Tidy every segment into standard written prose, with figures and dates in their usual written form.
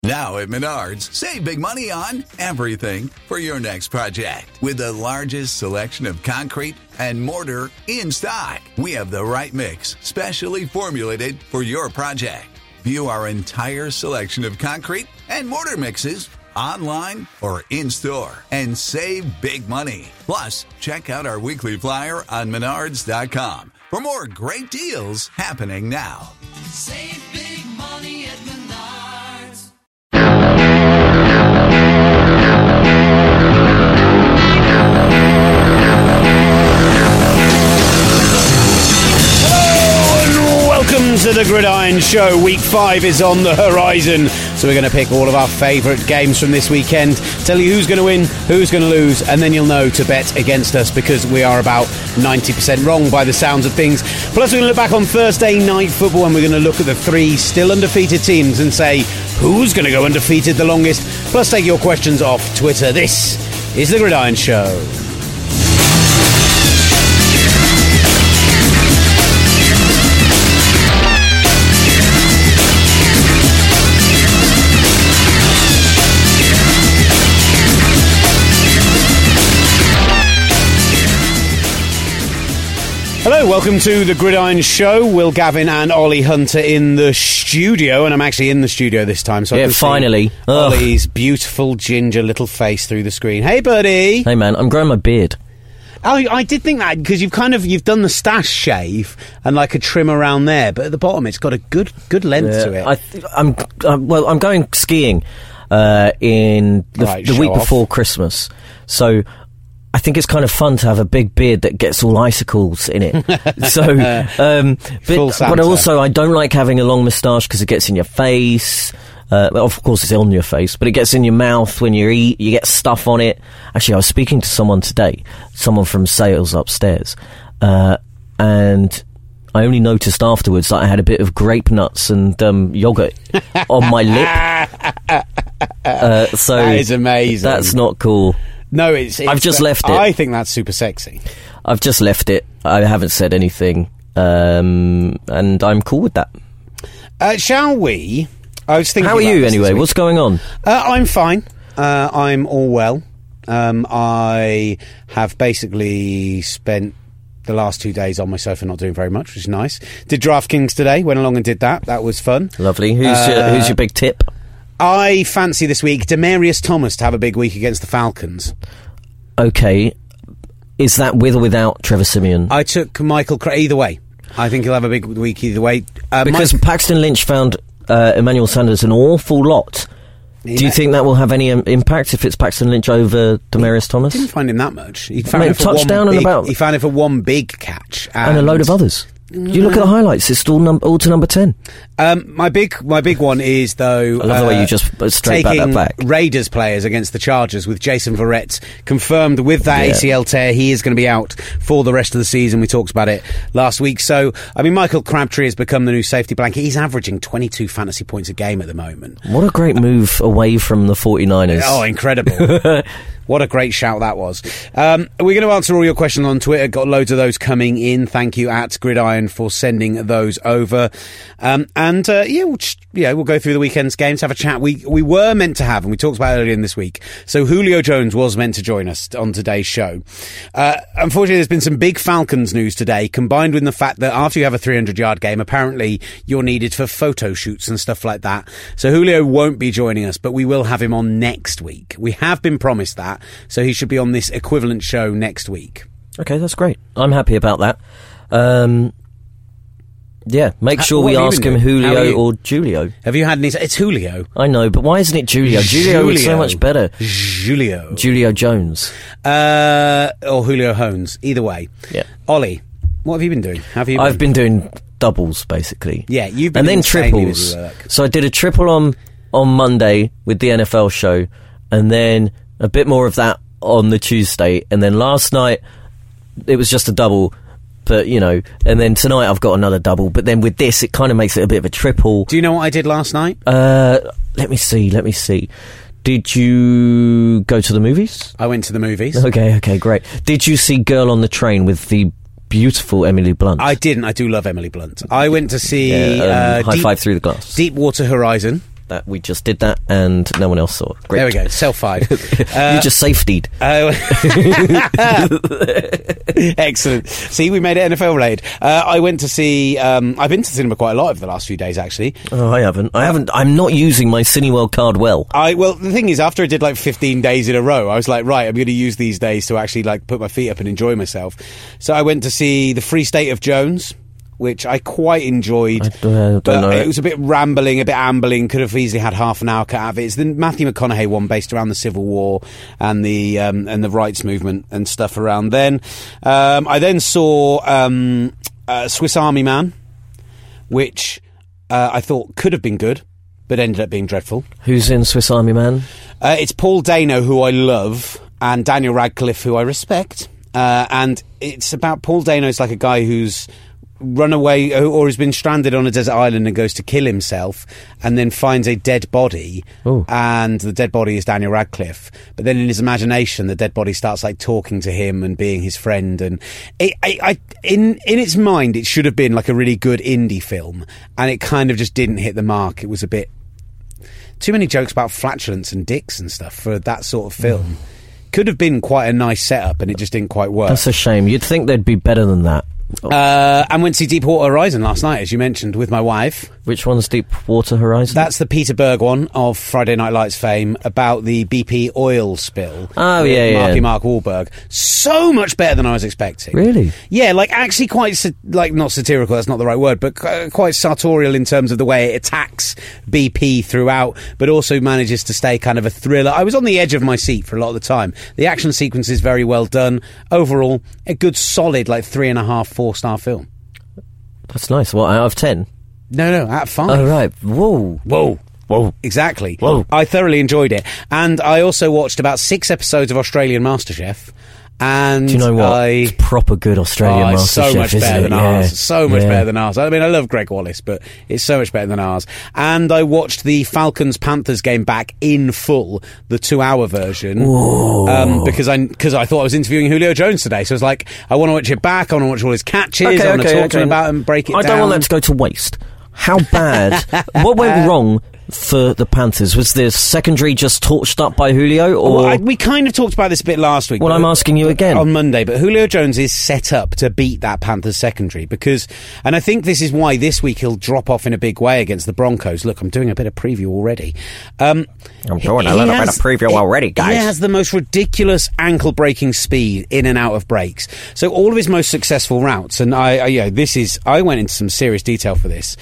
Now at Menards, save big money on everything for your next project. With the largest selection of concrete and mortar in stock, we have the right mix, specially formulated for your project. View our entire selection of concrete and mortar mixes online or in-store and save big money. Plus, check out our weekly flyer on Menards.com for more great deals happening now. Save big money at Menards. Welcome to the Gridiron Show. Week 5 is on the horizon, so we're going to pick all of our favourite games from this weekend, tell you who's going to win, who's going to lose, and then you'll know to bet against us because we are about 90% wrong by the sounds of things. Plus, we're going to look back on Thursday night football and we're going to look at the 3 still undefeated teams and say who's going to go undefeated the longest. Plus, take your questions off Twitter. This is the Gridiron Show. Hello, welcome to the Gridiron Show. Will Gavin and Ollie Hunter in the studio, and I'm actually in the studio this time, so I can finally see Ollie's beautiful ginger little face through the screen. Hey, buddy. Hey, man, I'm growing my beard. Oh, I did think that because you've done the stash shave and like a trim around there, but at the bottom it's got a good length to it. I'm going skiing in the week before Christmas, so I think it's kind of fun to have a big beard that gets all icicles in it. So, but also I don't like having a long moustache because it gets in your face. Of course, it's on your face, but it gets in your mouth when you eat. You get stuff on it. Actually, I was speaking to someone today, someone from sales upstairs, and I only noticed afterwards that I had a bit of grape nuts and yogurt on my lip. So that is amazing. That's not cool. No, I've just left it. I think that's super sexy. I've just left it. I haven't said anything, and I'm cool with that. Shall we? I was thinking. How are you anyway? What's going on? I'm fine. I'm all well. I have basically spent the last 2 days on my sofa not doing very much, which is nice. Did DraftKings today. Went along and did that. That was fun. Lovely. Who's your big tip? I fancy this week Demaryius Thomas to have a big week against the Falcons. Okay. Is that with or without Trevor Siemian? I took Michael either way. I think he'll have a big week either way. Because Paxton Lynch found Emmanuel Sanders an awful lot. Do you think that will have any impact if it's Paxton Lynch over Demaryius Thomas? Didn't find him that much. He found him touchdown and about. He found it for one big catch and a load of others. You look at the highlights; it's all to number 10. My big one is though. I love the way you just straight taking back. Raiders players against the Chargers with Jason Verrett confirmed with that ACL tear. He is going to be out for the rest of the season. We talked about it last week. So I mean, Michael Crabtree has become the new safety blanket. He's averaging 22 fantasy points a game at the moment. What a great move away from the 49ers! Oh, incredible! What a great shout that was. We're going to answer all your questions on Twitter. Got loads of those coming in. Thank you at Gridiron for sending those over. We'll go through the weekend's games, have a chat. We were meant to have, and we talked about it earlier in this week, so Julio Jones was meant to join us on today's show. Unfortunately, there's been some big Falcons news today, combined with the fact that after you have a 300-yard game, apparently you're needed for photo shoots and stuff like that. So Julio won't be joining us, but we will have him on next week. We have been promised that. So he should be on this equivalent show next week. Okay, that's great. I'm happy about that. Make sure we ask him Julio or Julio. Have you had any... It's Julio. I know, but why isn't it Julio? Julio is so much better. Julio Jones. Or Julio Hones. Either way. Yeah. Ollie, what have you been doing? I've been doing doubles, basically. Yeah, you've been and then triples. So I did a triple on Monday with the NFL show, and then a bit more of that on the Tuesday, and then last night it was just a double, but and then tonight I've got another double, but then with this it kind of makes it a bit of a triple. Do you know what I did last night? Let me see. Did you go to the movies? I went to the movies. Okay, great. Did you see Girl on the Train with the beautiful Emily Blunt? I didn't. I do love Emily Blunt. I went to see High Five Through the Glass. Deepwater Horizon. that we just did that and no one else saw it. Great. There we go. Self-5. You just safetied. Excellent. See, we made it NFL related. I went to see. I've been to cinema quite a lot over the last few days, actually. Oh, I haven't. I'm not using my Cineworld card well. Well, the thing is, after I did like 15 days in a row, I was like, right, I'm going to use these days to actually like put my feet up and enjoy myself. So I went to see The Free State of Jones, which I quite enjoyed. Don't know. It was a bit rambling, a bit ambling. Could have easily had half an hour cut out of it. It's the Matthew McConaughey one, based around the Civil War and the rights movement and stuff around then. I then saw Swiss Army Man, which I thought could have been good, but ended up being dreadful. Who's in Swiss Army Man? It's Paul Dano, who I love, and Daniel Radcliffe, who I respect. And it's about Paul Dano's like a guy who's run away or has been stranded on a desert island and goes to kill himself and then finds a dead body. Ooh. And the dead body is Daniel Radcliffe, but then in his imagination the dead body starts like talking to him and being his friend, and in its mind it should have been like a really good indie film, and it kind of just didn't hit the mark. It was a bit too many jokes about flatulence and dicks and stuff for that sort of film. Could have been quite a nice setup, and it just didn't quite work. That's a shame. You'd think they'd be better than that. And went to see Deepwater Horizon last night, as you mentioned, with my wife. Which one's Deepwater Horizon? That's the Peter Berg one of Friday Night Lights fame, about the BP oil spill. Oh, yeah. Mark Wahlberg. So much better than I was expecting. Really? Yeah, like actually quite, not satirical, that's not the right word, but quite sartorial in terms of the way it attacks BP throughout, but also manages to stay kind of a thriller. I was on the edge of my seat for a lot of the time. The action sequence is very well done. Overall, a good solid, 3.5, 4-star film. That's nice. What, out of 10? No, out of 5. Oh, right. Whoa. Exactly. Whoa. I thoroughly enjoyed it. And I also watched about 6 episodes of Australian MasterChef. And do you know what? It's proper good Australian MasterChef. So much better than ours. So much Yeah. better than ours. I mean, I love Greg Wallace, but it's so much better than ours. And I watched the Falcons-Panthers game back in full, the 2-hour version, because I thought I was interviewing Julio Jones today. So I was like, I want to watch it back. I want to watch all his catches. I want to talk to him about and break it down. I don't want that to go to waste. How bad? What went wrong for the Panthers? Was the secondary just torched up by Julio? Or we kind of talked about this a bit last week. Well, I'm asking you again. On Monday, but Julio Jones is set up to beat that Panthers secondary and I think this is why this week he'll drop off in a big way against the Broncos. Look, I'm doing a bit of preview already. I'm doing a little bit of preview already, guys. He has the most ridiculous ankle-breaking speed in and out of breaks. So all of his most successful routes, and I went into some serious detail for this.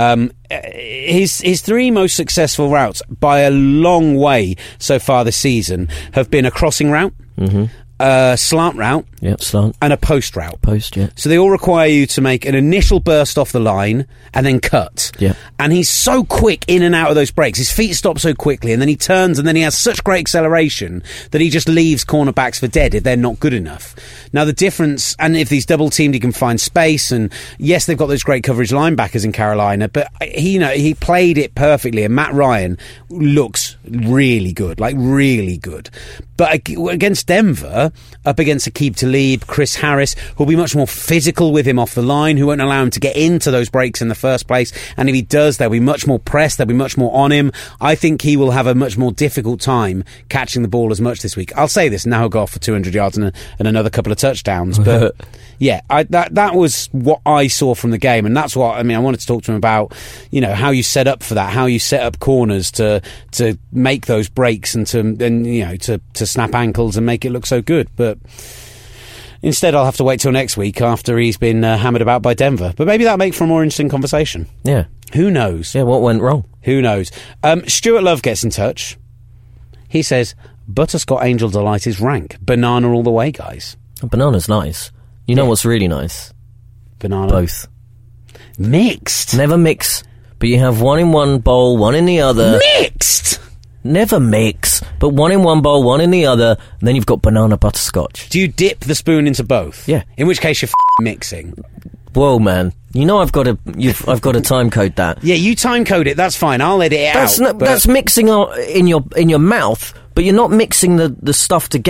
His 3 most successful routes by a long way so far this season have been a crossing route, a slant route, slant, and a post route. Post, yeah. So they all require you to make an initial burst off the line and then cut. Yeah. And he's so quick in and out of those breaks. His feet stop so quickly, and then he turns, and then he has such great acceleration that he just leaves cornerbacks for dead if they're not good enough. Now the difference, and if he's double teamed, he can find space. And yes, they've got those great coverage linebackers in Carolina, but he played it perfectly. And Matt Ryan looks really good, really good. But against Denver, up against Aqib Talib, Chris Harris, who'll be much more physical with him off the line, who won't allow him to get into those breaks in the first place. And if he does, there'll be much more press, there'll be much more on him. I think he will have a much more difficult time catching the ball as much this week. I'll say this, now he'll go off for 200 yards and another couple of touchdowns. But yeah, that was what I saw from the game. And that's what, I wanted to talk to him about, how you set up for that, how you set up corners to make those breaks and to snap ankles and make it look so good. But instead, I'll have to wait till next week after he's been hammered about by Denver. But maybe that'll make for a more interesting conversation. Yeah. Who knows? Yeah, what went wrong? Who knows? Stuart Love gets in touch. He says, Butterscotch Angel Delight is rank. Banana all the way, guys. A banana's nice. You know what's really nice? Banana. Both. Mixed. Never mix. But you have one in one bowl, one in the other. Mixed! Never mix, but one in one bowl, one in the other, and then you've got banana butterscotch. Do you dip the spoon into both? Yeah. In which case you're mixing. Whoa, man! You know I've got to time code that. Yeah, you time code it. That's fine. I'll edit it out. That's mixing in your mouth, but you're not mixing the stuff together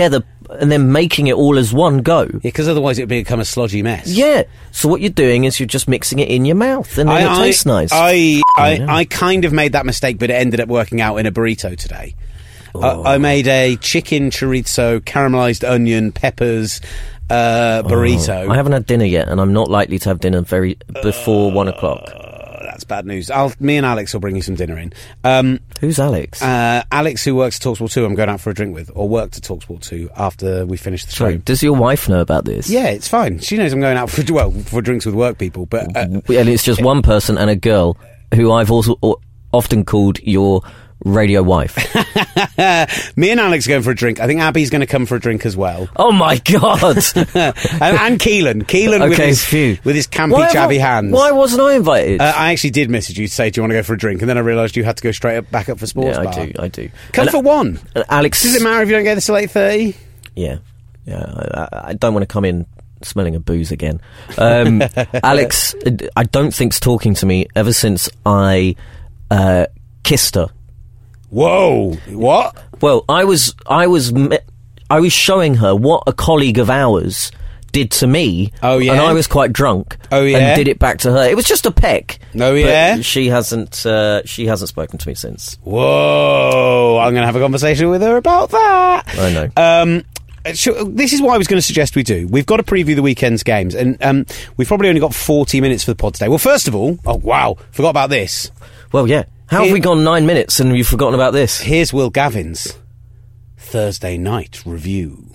and then making it all as one go. Yeah, because otherwise it would become a slodgy mess. Yeah. So what you're doing is you're just mixing it in your mouth, and then it tastes nice. I kind of made that mistake, but it ended up working out in a burrito today. I made a chicken chorizo, caramelized onion, peppers burrito. I haven't had dinner yet, and I'm not likely to have dinner before 1 o'clock. That's bad news. Me and Alex will bring you some dinner in. Who's Alex? Alex, who works at TalkSport 2, I'm going out for a drink with, or worked at TalkSport 2 after we finish the show. Sorry, does your wife know about this? Yeah, it's fine. She knows I'm going out for drinks with work people, but and it's just one person and a girl who I've also often called your radio wife. Me and Alex are going for a drink. I think Abby's going to come for a drink as well. Oh my god! and Keelan okay, with his campy chavvy hands. Why wasn't I invited? I actually did message you to say, do you want to go for a drink? And then I realised you had to go back up for sports bar. I do. Come for one. Alex, does it matter if you don't get this till 8:30? Yeah. I don't want to come in smelling of booze again. Alex, I don't think's talking to me ever since I kissed her. Whoa! What? Well, I was showing her what a colleague of ours did to me. Oh yeah, and I was quite drunk. Oh yeah, and did it back to her. It was just a peck. Oh yeah, but she hasn't spoken to me since. Whoa! I'm going to have a conversation with her about that. I know. This is what I was going to suggest we do. We've got to preview the weekend's games, and we've probably only got 40 minutes for the pod today. Well, first of all, oh wow, forgot about this. Well, yeah. How have we gone 9 minutes and you've forgotten about this? Here's Will Gavin's Thursday night review.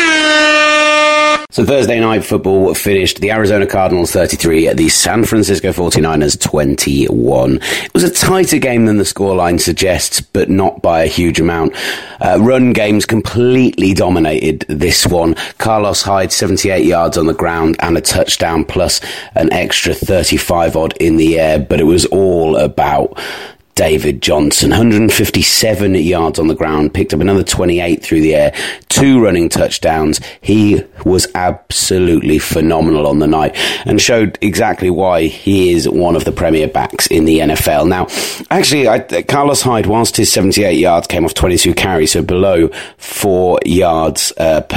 So Thursday night football finished. The Arizona Cardinals 33, the San Francisco 49ers 21. It was a tighter game than the scoreline suggests, but not by a huge amount. Run games completely dominated this one. Carlos Hyde, 78 yards on the ground and a touchdown plus an extra 35 odd in the air, but it was all about David Johnson, 157 yards on the ground, picked up another 28 through the air, 2 running touchdowns. He was absolutely phenomenal on the night and showed exactly why he is one of the premier backs in the NFL. Now, actually, Carlos Hyde, whilst his 78 yards came off 22 carries, so below 4 yards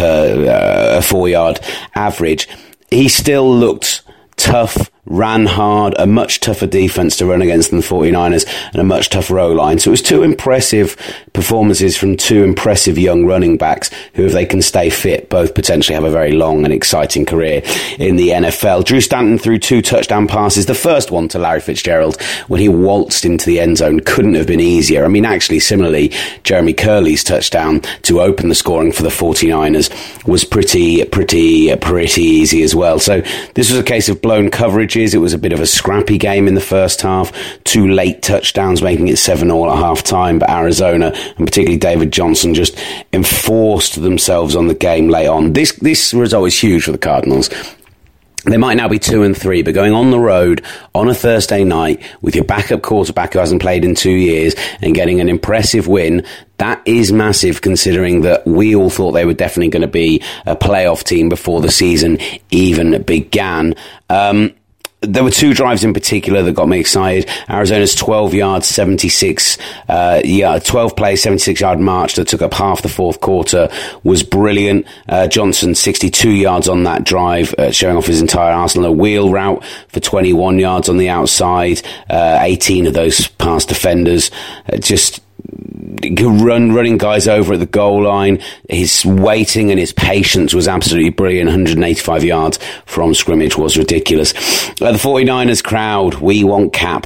per 4-yard average, he still looked tough, ran hard, a much tougher defense to run against than the 49ers, and a much tougher O-line. So it was 2 impressive performances from 2 impressive young running backs who, if they can stay fit, both potentially have a very long and exciting career in the NFL. Drew Stanton threw 2 touchdown passes. The first one to Larry Fitzgerald when he waltzed into the end zone couldn't have been easier. I mean, actually, similarly, Jeremy Curley's touchdown to open the scoring for the 49ers was pretty easy as well. So this was a case of blown coverage. It was a bit of a scrappy game in the first half. 2 late touchdowns, making it 7-all at half time. But Arizona, and particularly David Johnson, just enforced themselves on the game late on. This result is huge for the Cardinals. They might now be 2-3, but going on the road on a Thursday night with your backup quarterback who hasn't played in 2 years and getting an impressive win, that is massive, considering that we all thought they were definitely going to be a playoff team before the season even began. There were 2 drives in particular that got me excited. Arizona's 12 yards, 76, 12 plays, 76 yard march that took up half the fourth quarter was brilliant. Johnson, 62 yards on that drive, showing off his entire arsenal. A wheel route for 21 yards on the outside, 18 of those past defenders. Just running guys over at the goal line. His waiting and his patience was absolutely brilliant. 185 yards from scrimmage was ridiculous. The 49ers crowd, we want Cap.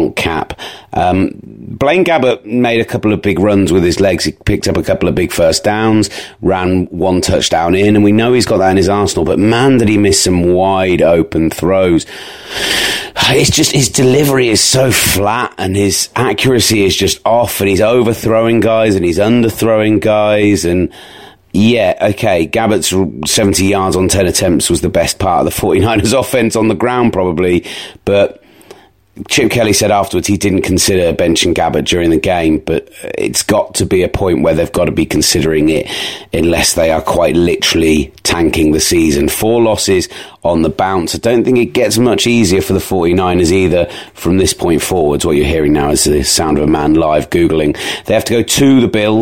Blaine Gabbert made a couple of big runs with his legs. He picked up a couple of big first downs, ran 1 touchdown in, and we know he's got that in his arsenal, but man, did he miss some wide open throws. It's just, his delivery is so flat and his accuracy is just off, and he's overthrowing guys and he's underthrowing guys, and yeah, okay, Gabbert's 70 yards on 10 attempts was the best part of the 49ers offense on the ground probably, but Chip Kelly said afterwards he didn't consider benching Gabbert during the game, but it's got to be a point where they've got to be considering it unless they are quite literally tanking the season. 4 losses on the bounce. I don't think it gets much easier for the 49ers either from this point forwards. What you're hearing now is the sound of a man live Googling. They have to go to the Bills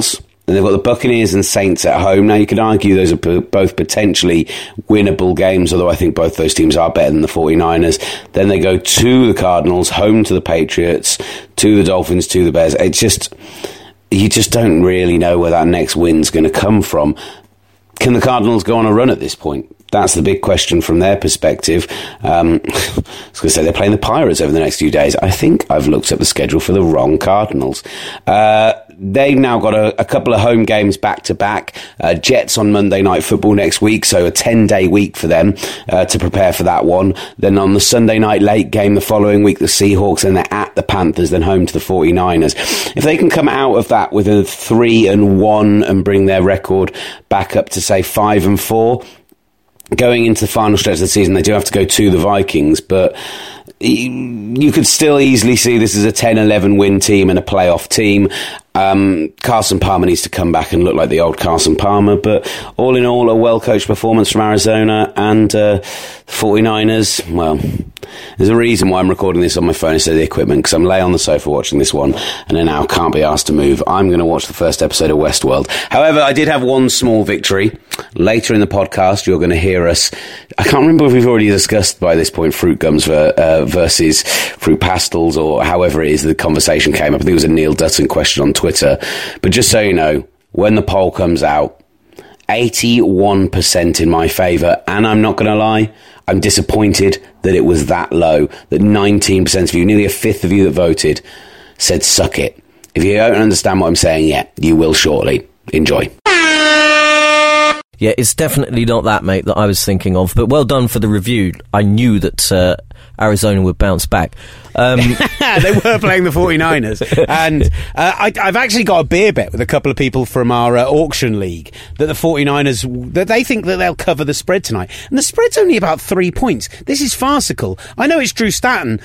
Then they've got the Buccaneers and Saints at home. Now, you could argue those are both potentially winnable games, although I think both those teams are better than the 49ers. Then they go to the Cardinals, home to the Patriots, to the Dolphins, to the Bears. It's just, you just don't really know where that next win's going to come from. Can the Cardinals go on a run at this point? That's the big question from their perspective. I was going to say they're playing the Pirates over the next few days. I think I've looked up the schedule for the wrong Cardinals. They've now got a couple of home games back-to-back. Jets on Monday Night Football next week, so a 10-day week for them to prepare for that one. Then on the Sunday night late game the following week, the Seahawks, and they're at the Panthers, then home to the 49ers. If they can come out of that with a 3-1 and bring their record back up to, say, 5-4, going into the final stretch of the season, they do have to go to the Vikings, but you could still easily see this as a 10-11 win team and a playoff team. Carson Palmer needs to come back and look like the old Carson Palmer, but all in all, a well-coached performance from Arizona, and the 49ers, well, there's a reason why I'm recording this on my phone instead of the equipment, because I'm lay on the sofa watching this one, and I now can't be asked to move. I'm going to watch the first episode of Westworld. However, I did have one small victory. Later in the podcast, you're going to hear us, I can't remember if we've already discussed by this point fruit gums versus fruit pastels, or however it is the conversation came up. I think it was a Neil Dutton question on Twitter. But just so you know, when the poll comes out, 81% in my favour, and I'm not going to lie, I'm disappointed that it was that low, that 19% of you, nearly a fifth of you that voted, said suck it. If you don't understand what I'm saying yet, you will shortly. Enjoy. Yeah, it's definitely not that, mate, that I was thinking of, but well done for the review. I knew that Arizona would bounce back. They were playing the 49ers, and I've actually got a beer bet with a couple of people from our auction league that the 49ers, that they think that they'll cover the spread tonight, and the spread's only about 3 points. This is farcical. I know it's Drew Stanton,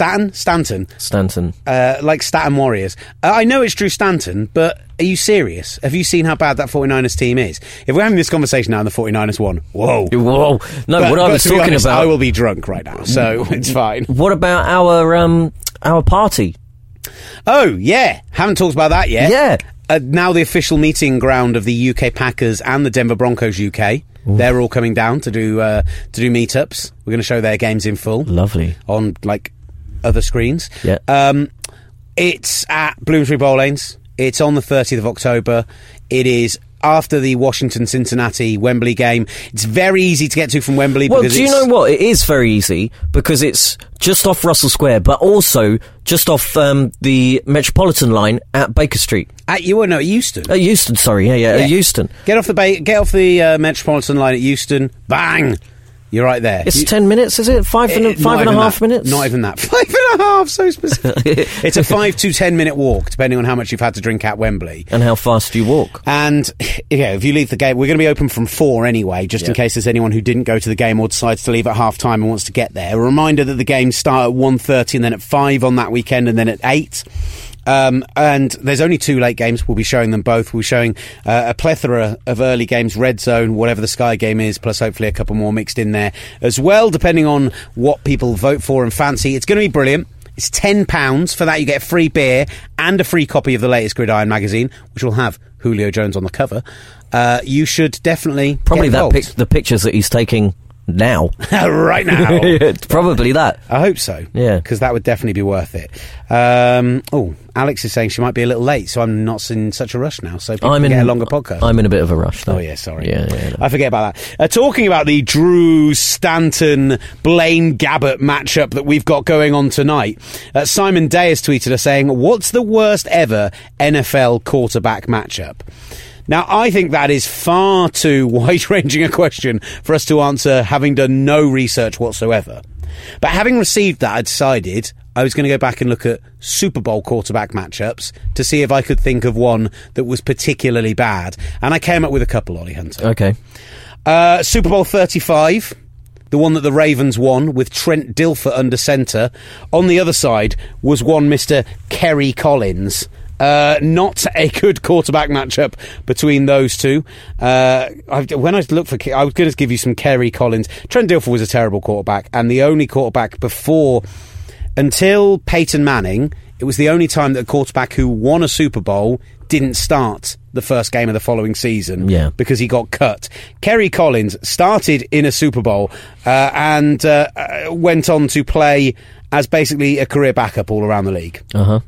like Staten Warriors. I know it's Drew Stanton, but are you serious? Have you seen how bad that 49ers team is? If we're having this conversation now and the 49ers won, whoa. No, but what I was talking honest, about... I will be drunk right now, so it's fine. What about our party? Oh, yeah. Haven't talked about that yet. Yeah. Now the official meeting ground of the UK Packers and the Denver Broncos UK. Ooh. They're all coming down to do meetups. We're going to show their games in full. Lovely. On, like, other screens. Yeah. It's at Bloomsbury Bowl Lanes. It's on the 30th of October. It is after the Washington-Cincinnati Wembley game. It's very easy to get to from Wembley. Well, do you know what? It is very easy because it's just off Russell Square, but also just off the Metropolitan line at Baker Street. At Euston. At Euston, sorry. Yeah. At Euston. Get off the Metropolitan line at Euston. Bang! You're right there. It's 10 minutes, is it? Five and a half minutes? Not even that. 5.5, so specific. It's a 5 to 10 minute walk, depending on how much you've had to drink at Wembley. And how fast do you walk? And, yeah, if you leave the game, we're going to be open from 4 anyway, just in case there's anyone who didn't go to the game or decides to leave at half-time and wants to get there. A reminder that the games start at 1:30 and then at 5 on that weekend and then at 8. And there's only 2 late games. We'll be showing them both. We'll be showing a plethora of early games, Red Zone, whatever the Sky game is, plus hopefully a couple more mixed in there as well, depending on what people vote for and fancy. It's going to be brilliant. It's £10. For that, you get a free beer and a free copy of the latest Gridiron magazine, which will have Julio Jones on the cover. You should definitely probably the pictures that he's taking now. Right now. Probably that. I hope so. Yeah. Because that would definitely be worth it. Alex is saying she might be a little late, so I'm not in such a rush now. So people can get a longer podcast. I'm in a bit of a rush, though. Oh, yeah, sorry. Yeah, no. I forget about that. Talking about the Drew Stanton, Blaine Gabbert matchup that we've got going on tonight, Simon Day has tweeted us saying, what's the worst ever NFL quarterback matchup? Now, I think that is far too wide-ranging a question for us to answer having done no research whatsoever. But having received that, I decided I was going to go back and look at Super Bowl quarterback matchups to see if I could think of one that was particularly bad. And I came up with a couple, Ollie Hunter. Okay. Super Bowl 35, the one that the Ravens won with Trent Dilfer under centre. On the other side was one Mr. Kerry Collins. Not a good quarterback matchup between those two. When I looked for, I was going to give you some Kerry Collins. Trent Dilfer was a terrible quarterback, and the only quarterback until Peyton Manning, it was the only time that a quarterback who won a Super Bowl didn't start the first game of the following season because he got cut. Kerry Collins started in a Super Bowl and went on to play as basically a career backup all around the league.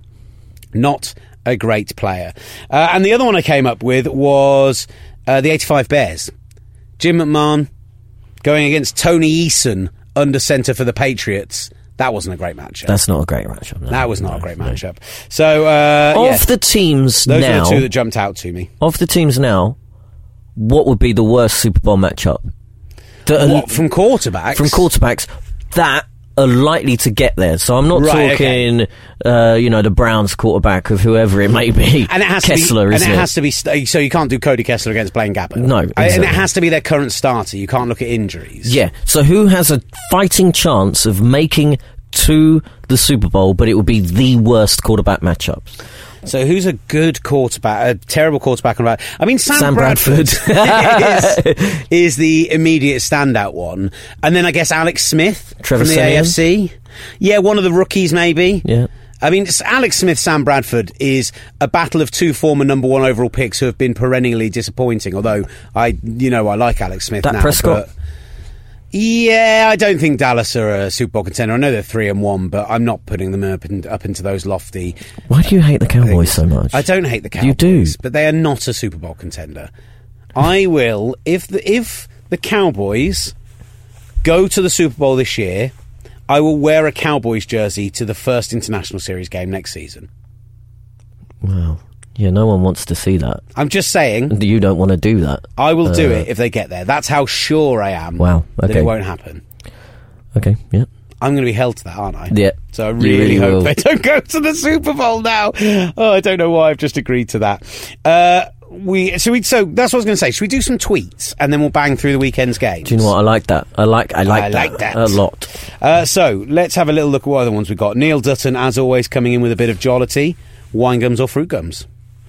Not a great player. And the other one I came up with was the 85 Bears. Jim McMahon going against Tony Eason under centre for the Patriots. That wasn't a great matchup. That's not a great matchup. No, that was not a great matchup. So, of the teams those now... are the two that jumped out to me. Of the teams now, what would be the worst Super Bowl matchup? What, from quarterbacks? From quarterbacks that are likely to get there. So I'm not talking, the Browns quarterback of whoever it may be. And it has Kessler, to be, isn't and it it? has to be. So you can't do Cody Kessler against Blaine Gabbert. No, exactly. And it has to be their current starter. You can't look at injuries. Yeah. So who has a fighting chance of making to the Super Bowl, but it would be the worst quarterback matchups? So who's a good quarterback, a terrible quarterback? I mean, Sam Bradford is the immediate standout one. And then I guess Alex Smith Trevor from the Siemian? AFC. Yeah, one of the rookies maybe. Yeah. I mean, Alex Smith, Sam Bradford is a battle of two former number one overall picks who have been perennially disappointing, although I like Alex Smith now. Prescott? Yeah, I don't think Dallas are a Super Bowl contender. I know they're 3-1, but I'm not putting them up into those lofty... Why do you hate the Cowboys so much? I don't hate the Cowboys. You do. But they are not a Super Bowl contender. I will, if the Cowboys go to the Super Bowl this year, I will wear a Cowboys jersey to the first International Series game next season. Wow. Yeah, no one wants to see that. I'm just saying. You don't want to do that. I will do it if they get there. That's how sure I am that it won't happen. Okay, yeah. I'm going to be held to that, aren't I? Yeah. So I really hope they don't go to the Super Bowl now. Oh, I don't know why I've just agreed to that. So that's what I was going to say. Should we do some tweets and then we'll bang through the weekend's games? Do you know what? I like that. I like that a lot. So let's have a little look at what other ones we've got. Neil Dutton, as always, coming in with a bit of jollity. Wine gums or fruit gums?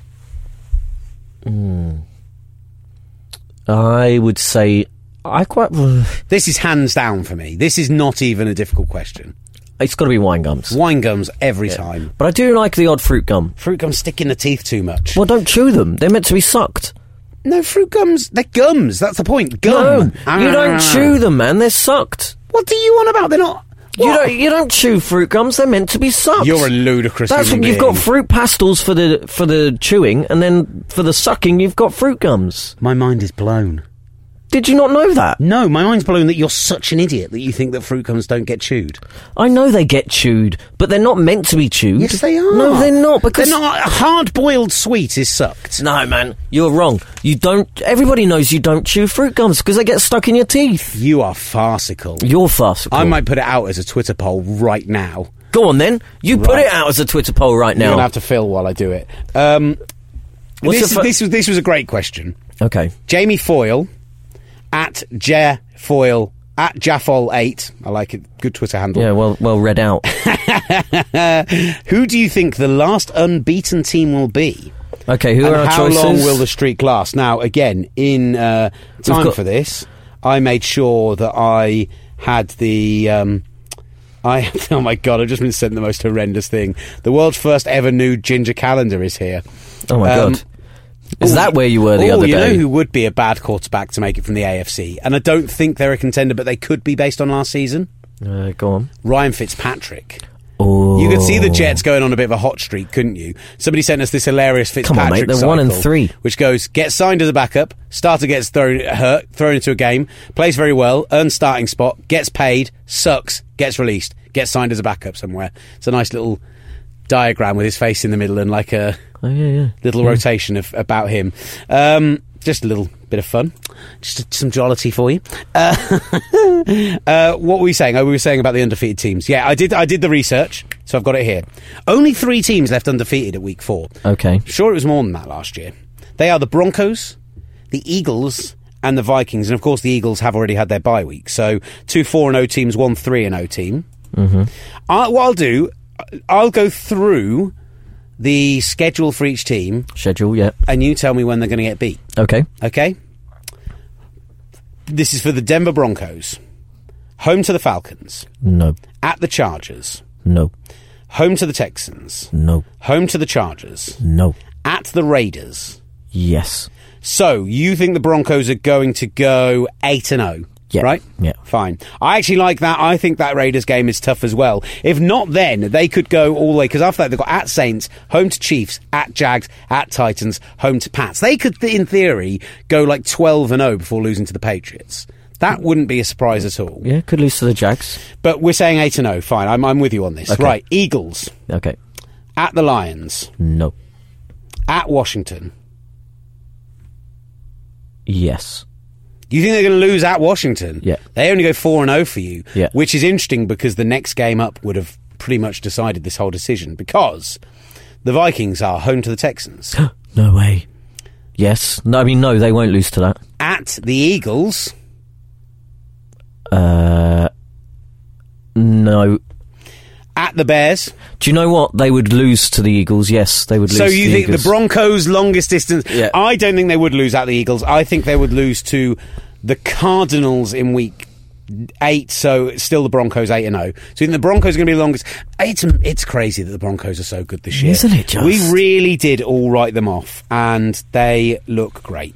I would say This is hands down for me. This is not even a difficult question. It's got to be wine gums. Wine gums every time. But I do like the odd fruit gum. Fruit gums stick in the teeth too much. Well, don't chew them. They're meant to be sucked. No, fruit gums, they're gums. That's the point. Gum. No, you don't chew them, man. They're sucked. What do you want about? They're not... You don't chew fruit gums. They're meant to be sucked. You're a ludicrous That's human what you've being. got fruit pastels for the chewing, and then for the sucking, you've got fruit gums. My mind is blown. Did you not know that? No, my mind's blown that you're such an idiot that you think that fruit gums don't get chewed. I know they get chewed, but they're not meant to be chewed. Yes, they are. No, they're not, because... They're not. A hard-boiled sweet is sucked. No, man, you're wrong. You don't... Everybody knows you don't chew fruit gums because they get stuck in your teeth. You are farcical. You're farcical. I might put it out as a Twitter poll right now. Go on, then. You put it out as a Twitter poll right now. You're going to have to fill while I do it. This was a great question. Okay. Jamie Foyle... at Jaffoyle, at Jaffol8. I like it. Good Twitter handle. Yeah, well read out. Who do you think the last unbeaten team will be? Okay, who are our choices? How long will the streak last? Now, again, in time for this, I made sure that I had the... oh my God, I've just been sent the most horrendous thing. The world's first ever nude ginger calendar is here. Oh my God. Is that where you were the other day? You know who would be a bad quarterback to make it from the AFC? And I don't think they're a contender, but they could be based on last season. Go on. Ryan Fitzpatrick. Oh. You could see the Jets going on a bit of a hot streak, couldn't you? Somebody sent us this hilarious Fitzpatrick Come on, mate, they're cycle, 1-3. which goes, gets signed as a backup, starter gets thrown into a game, plays very well, earns starting spot, gets paid, sucks, gets released, gets signed as a backup somewhere. It's a nice little diagram with his face in the middle and like a little rotation about him. Just a little bit of fun. Just some jollity for you. What were we saying? Oh, we were saying about the undefeated teams. Yeah, I did the research, so I've got it here. Only 3 teams left undefeated at week 4. Okay. Sure, it was more than that last year. They are the Broncos, the Eagles, and the Vikings. And, of course, the Eagles have already had their bye week. So 2 4-0 teams, 1 3-0 team. Mm-hmm. What I'll do... I'll go through the schedule for each team. Schedule, yeah. And you tell me when they're going to get beat. Okay. Okay? This is for the Denver Broncos. Home to the Falcons. No. At the Chargers. No. Home to the Texans. No. Home to the Chargers. No. at the Raiders. Yes. So, you think the Broncos are going to go 8-0? Yeah. Right? Yeah. Fine. I actually like that. I think that Raiders game is tough as well. If not, then they could go all the way, because after that they've got at Saints, home to Chiefs, at Jags, at Titans, home to Pats. They could, in theory, go like 12-0 before losing to the Patriots. That wouldn't be a surprise at all. Yeah, could lose to the Jags. But we're saying 8-0. Fine. I'm with you on this. Okay. Right. Eagles. Okay. At the Lions. No. At Washington. Yes. You think they're going to lose at Washington? Yeah. They only go 4-0 for you. Yeah. Which is interesting because the next game up would have pretty much decided this whole decision, because the Vikings are home to the Texans. No way. Yes. No, I mean, no, they won't lose to that. At the Eagles. No. At the Bears. Do you know what? They would lose to the Eagles. Yes, they would lose So to you the think Eagles. the Broncos longest distance? Yeah. I don't think they would lose at the Eagles. I think they would lose to the Cardinals in week 8. So it's still the Broncos 8-0. So you think the Broncos are going to be the longest? It's crazy that the Broncos are so good this year, Isn't it just? We really did all write them off, and they look great.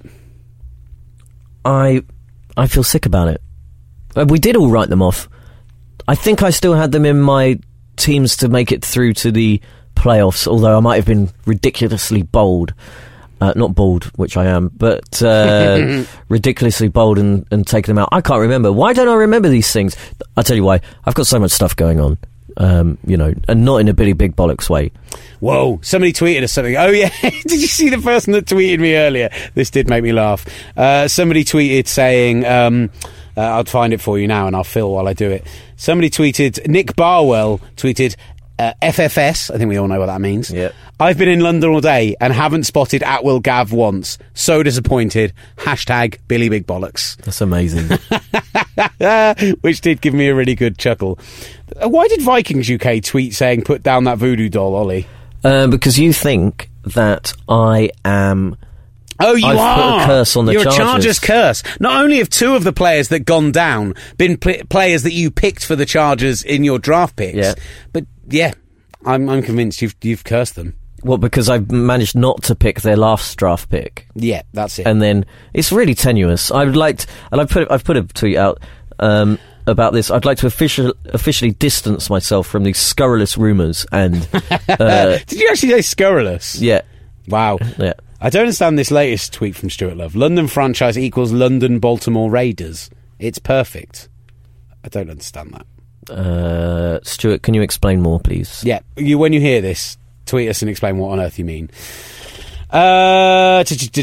I feel sick about it. We did all write them off. I think I still had them in my teams to make it through to the playoffs, although I might have been ridiculously bold. Not bold, which I am, but ridiculously bold and taken them out. I can't remember. Why don't I remember these things? I'll tell you why. I've got so much stuff going on, and not in a Billy Big Bollocks way. Whoa, somebody tweeted us something. Oh, yeah. Did you see the person that tweeted me earlier? This did make me laugh. Somebody tweeted saying... I'll find it for you now, and I'll fill while I do it. Somebody tweeted, Nick Barwell tweeted, FFS, I think we all know what that means. Yep. I've been in London all day and haven't spotted Atwill Gav once. So disappointed. Hashtag Billy Big Bollocks. That's amazing. Which did give me a really good chuckle. Why did Vikings UK tweet saying, put down that voodoo doll, Ollie? Because you think that I am... Oh, you I've are. put a curse on the You're Chargers. a Chargers curse. Not only have 2 of the players that gone down been players that you picked for the Chargers in your draft picks, Yeah. but yeah, I'm convinced you've cursed them. Well, because I've managed not to pick their last draft pick. Yeah, that's it. And then it's really tenuous. I've put a tweet out about this. I'd like to officially distance myself from these scurrilous rumours. And did you actually say scurrilous? yeah, Wow. yeah. I don't understand this latest tweet from Stuart Love. London franchise equals London Baltimore Raiders. It's perfect. I don't understand that. Stuart, can you explain more, please? Yeah, when you hear this, tweet us and explain what on earth you mean. Yeah,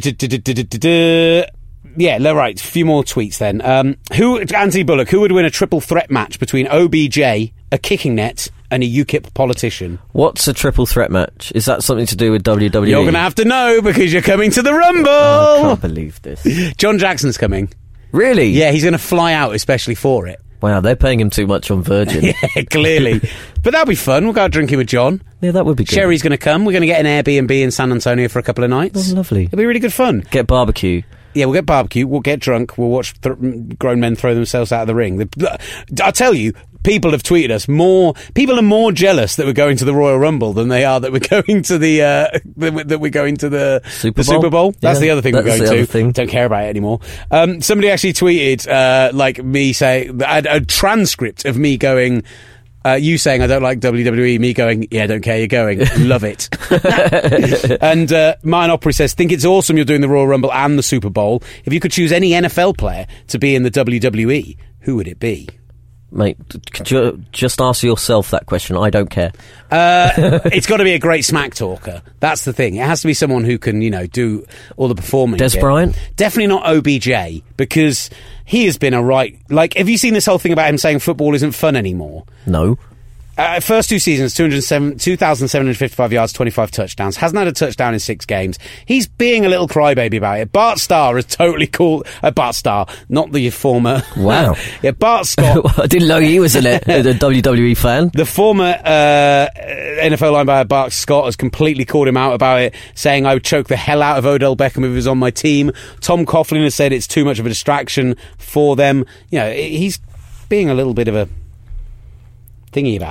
right. A few more tweets then. Anthony Bullock, who would win a triple threat match between OBJ, a kicking net, and a UKIP politician? What's a triple threat match? Is that something to do with WWE? You're going to have to know because you're coming to the Rumble. I can't believe this. John Jackson's coming. Really? Yeah, he's going to fly out especially for it. Wow, they're paying him too much on Virgin. Yeah, clearly. But that'll be fun. We'll go out drinking with John. Yeah, that would be good. Sherry's going to come. We're going to get an Airbnb in San Antonio for a couple of nights. Oh, lovely. It'll be really good fun. Get barbecue. Yeah, we'll get barbecue, we'll get drunk, we'll watch grown men throw themselves out of the ring. I'll tell you, people have tweeted us people are more jealous that we're going to the Royal Rumble than they are that we're going to the Super Bowl. That's the other thing we're going to. Don't care about it anymore. Somebody actually tweeted, like me saying, a transcript of me going, you saying I don't like WWE, me going, yeah, I don't care, you're going, love it. And Martin Opry says, think it's awesome you're doing the Royal Rumble and the Super Bowl. If you could choose any NFL player to be in the WWE, who would it be? Mate, could you just ask yourself that question? I don't care. It's got to be a great smack talker. That's the thing. It has to be someone who can, do all the performing. Des Bryant? Definitely not OBJ, because he has been have you seen this whole thing about him saying football isn't fun anymore? No. First 2 seasons, 2,755 yards, 25 touchdowns. Hasn't had a touchdown in 6 games. He's being a little crybaby about it. Bart Starr is totally cool. Bart Starr, not the former. Wow. Yeah, Bart Scott. I didn't know he was a WWE fan. The former NFL linebacker Bart Scott has completely called him out about it, saying I would choke the hell out of Odell Beckham if he was on my team. Tom Coughlin has said it's too much of a distraction for them. He's being a little bit of a thingy about it.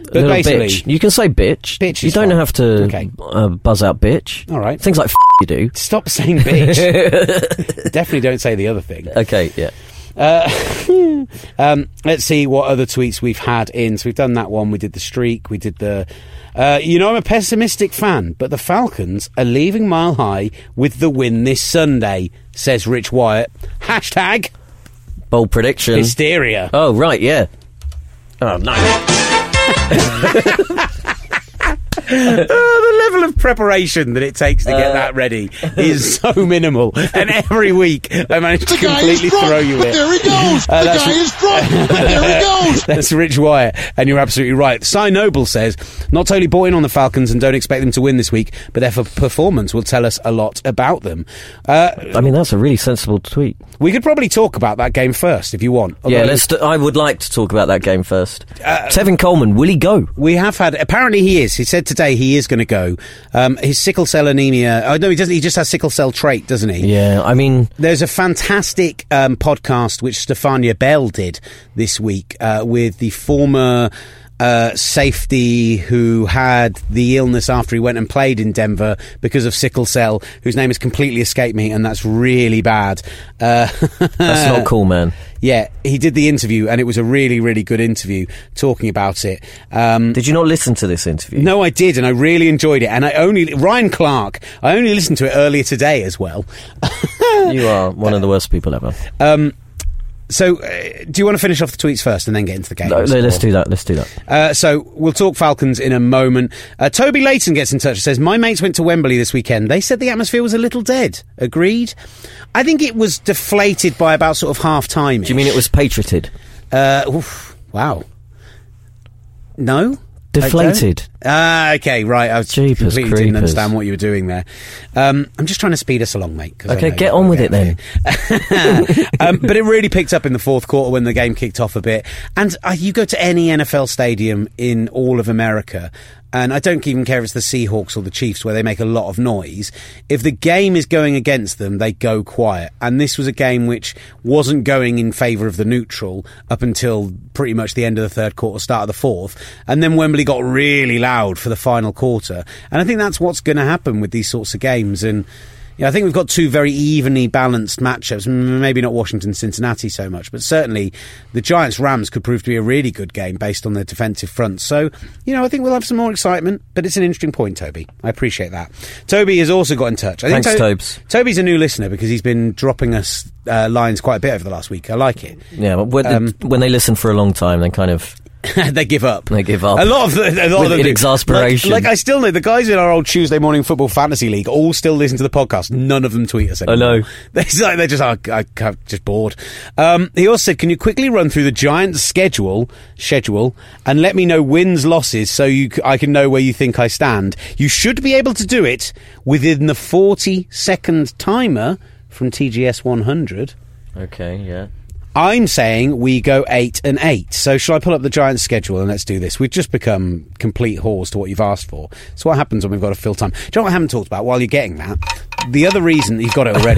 But basically, bitch. You can say bitch. Bitch you is don't fine. have to Okay. Buzz out bitch. All right. Things like you do. Stop saying bitch. Definitely don't say the other thing. Okay, yeah. Let's see what other tweets we've had in. So we've done that one. We did the streak. We did the... I'm a pessimistic fan, but the Falcons are leaving Mile High with the win this Sunday, says Rich Wyatt. Hashtag... Bold prediction. Hysteria. Oh, right, yeah. Oh, no. The level of preparation that it takes to get that ready is so minimal, and every week I manage to completely throw you in. There he goes. The guy is drunk. There he goes. That's Rich Wyatt, and you're absolutely right. Cy Noble says, not totally bought in on the Falcons and don't expect them to win this week, but their performance will tell us a lot about them. I mean, that's a really sensible tweet. We could probably talk about that game first, if you want. Yeah, I would like to talk about that game first. Tevin Coleman, will he go? We have had... Apparently he is. He said today he is going to go. His sickle cell anemia... Oh, no, he doesn't. He just has sickle cell trait, doesn't he? Yeah, I mean... There's a fantastic podcast which Stefania Bell did this week with the former... safety who had the illness after he went and played in Denver because of sickle cell, whose name has completely escaped me, and that's really bad. That's not cool, man. Yeah, he did the interview, and it was a really, really good interview talking about it. Did you not listen to this interview? No, I did, and I really enjoyed it. And Ryan Clark, I only listened to it earlier today as well. You are one of the worst people ever. So, do you want to finish off the tweets first and then get into the game? No, let's do that. So, we'll talk Falcons in a moment. Toby Layton gets in touch and says, my mates went to Wembley this weekend. They said the atmosphere was a little dead. Agreed? I think it was deflated by about sort of half-time. Do you mean it was patrioted? Wow. No? Deflated. Okay, right. I completely didn't understand what you were doing there. I'm just trying to speed us along, mate. Okay, get on with it then. But it really picked up in the fourth quarter when the game kicked off a bit. And you go to any NFL stadium in all of America, and I don't even care if it's the Seahawks or the Chiefs where they make a lot of noise. If the game is going against them, they go quiet. And this was a game which wasn't going in favour of the neutral up until pretty much the end of the third quarter, start of the fourth. And then Wembley got really loud for the final quarter. And I think that's what's going to happen with these sorts of games. And I think we've got two very evenly balanced matchups. Maybe not Washington-Cincinnati so much, but certainly the Giants-Rams could prove to be a really good game based on their defensive front. So, I think we'll have some more excitement, but it's an interesting point, Toby. I appreciate that. Toby has also got in touch. Thanks, Tobes. Toby's a new listener because he's been dropping us lines quite a bit over the last week. I like it. Yeah, but when they listen for a long time, they kind of... They give up. They give up. A lot of them in exasperation. Like I still know the guys in our old Tuesday morning football fantasy league all still listen to the podcast. None of them tweet us anymore. I know. They're just I'm just bored. He also said, "Can you quickly run through the Giants' schedule and let me know wins, losses, so I can know where you think I stand? You should be able to do it within the 40-second timer from TGS 100." Okay. Yeah. I'm saying we go 8-8. So shall I pull up the Giants' schedule and let's do this? We've just become complete whores to what you've asked for. So what happens when we've got to fill time? Do you know what I haven't talked about while you're getting that? The other reason you've got it already.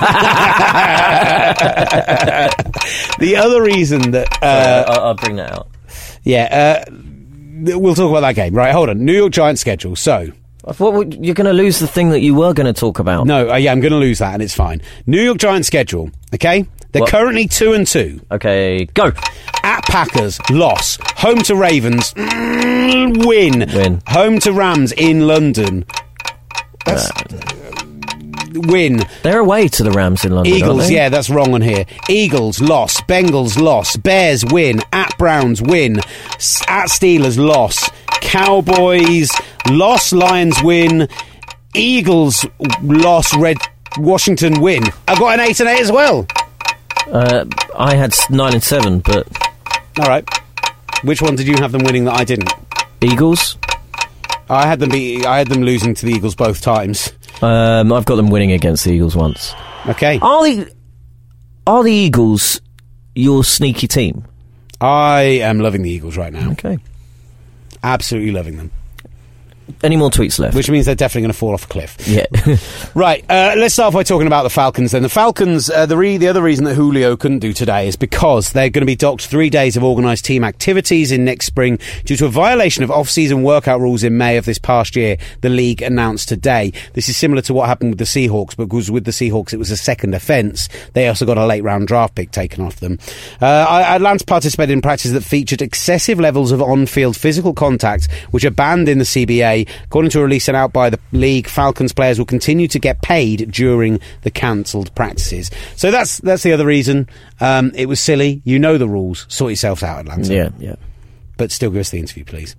The other reason that I'll bring that out. Yeah, we'll talk about that game. Right, hold on. New York Giants schedule. So you're going to lose the thing that you were going to talk about. No, yeah, I'm going to lose that, and it's fine. New York Giants schedule. Okay. They're currently 2-2. Okay, go. At Packers, loss. Home to Ravens, win. Home to Rams in London. That's win. They're away to the Rams in London. Eagles, yeah, that's wrong on here. Eagles, loss. Bengals, loss. Bears, win. At Browns, win. At Steelers, loss. Cowboys, loss. Lions, win. Eagles, loss. Washington, win. I've got an 8-8 as well. I had 9-7, but... All right. Which one did you have them winning that I didn't? Eagles. I had them losing to the Eagles both times. I've got them winning against the Eagles once. Okay. Are the Eagles your sneaky team? I am loving the Eagles right now. Okay. Absolutely loving them. any more tweets left. Which means they're definitely going to fall off a cliff. Yeah. Right, let's start by talking about the Falcons then. The Falcons, the other reason that Julio couldn't do today is because they're going to be docked 3 days of organised team activities in next spring due to a violation of off-season workout rules in May of this past year, the league announced today. This is similar to what happened with the Seahawks, because with the Seahawks it was a second offence. They also got a late-round draft pick taken off them. Atlanta participated in practices that featured excessive levels of on-field physical contact, which are banned in the CBA. According to a release sent out by the league, Falcons players will continue to get paid during the cancelled practices. So that's the other reason. It was silly. You know the rules. Sort yourselves out, Atlanta. Yeah. But still give us the interview, please.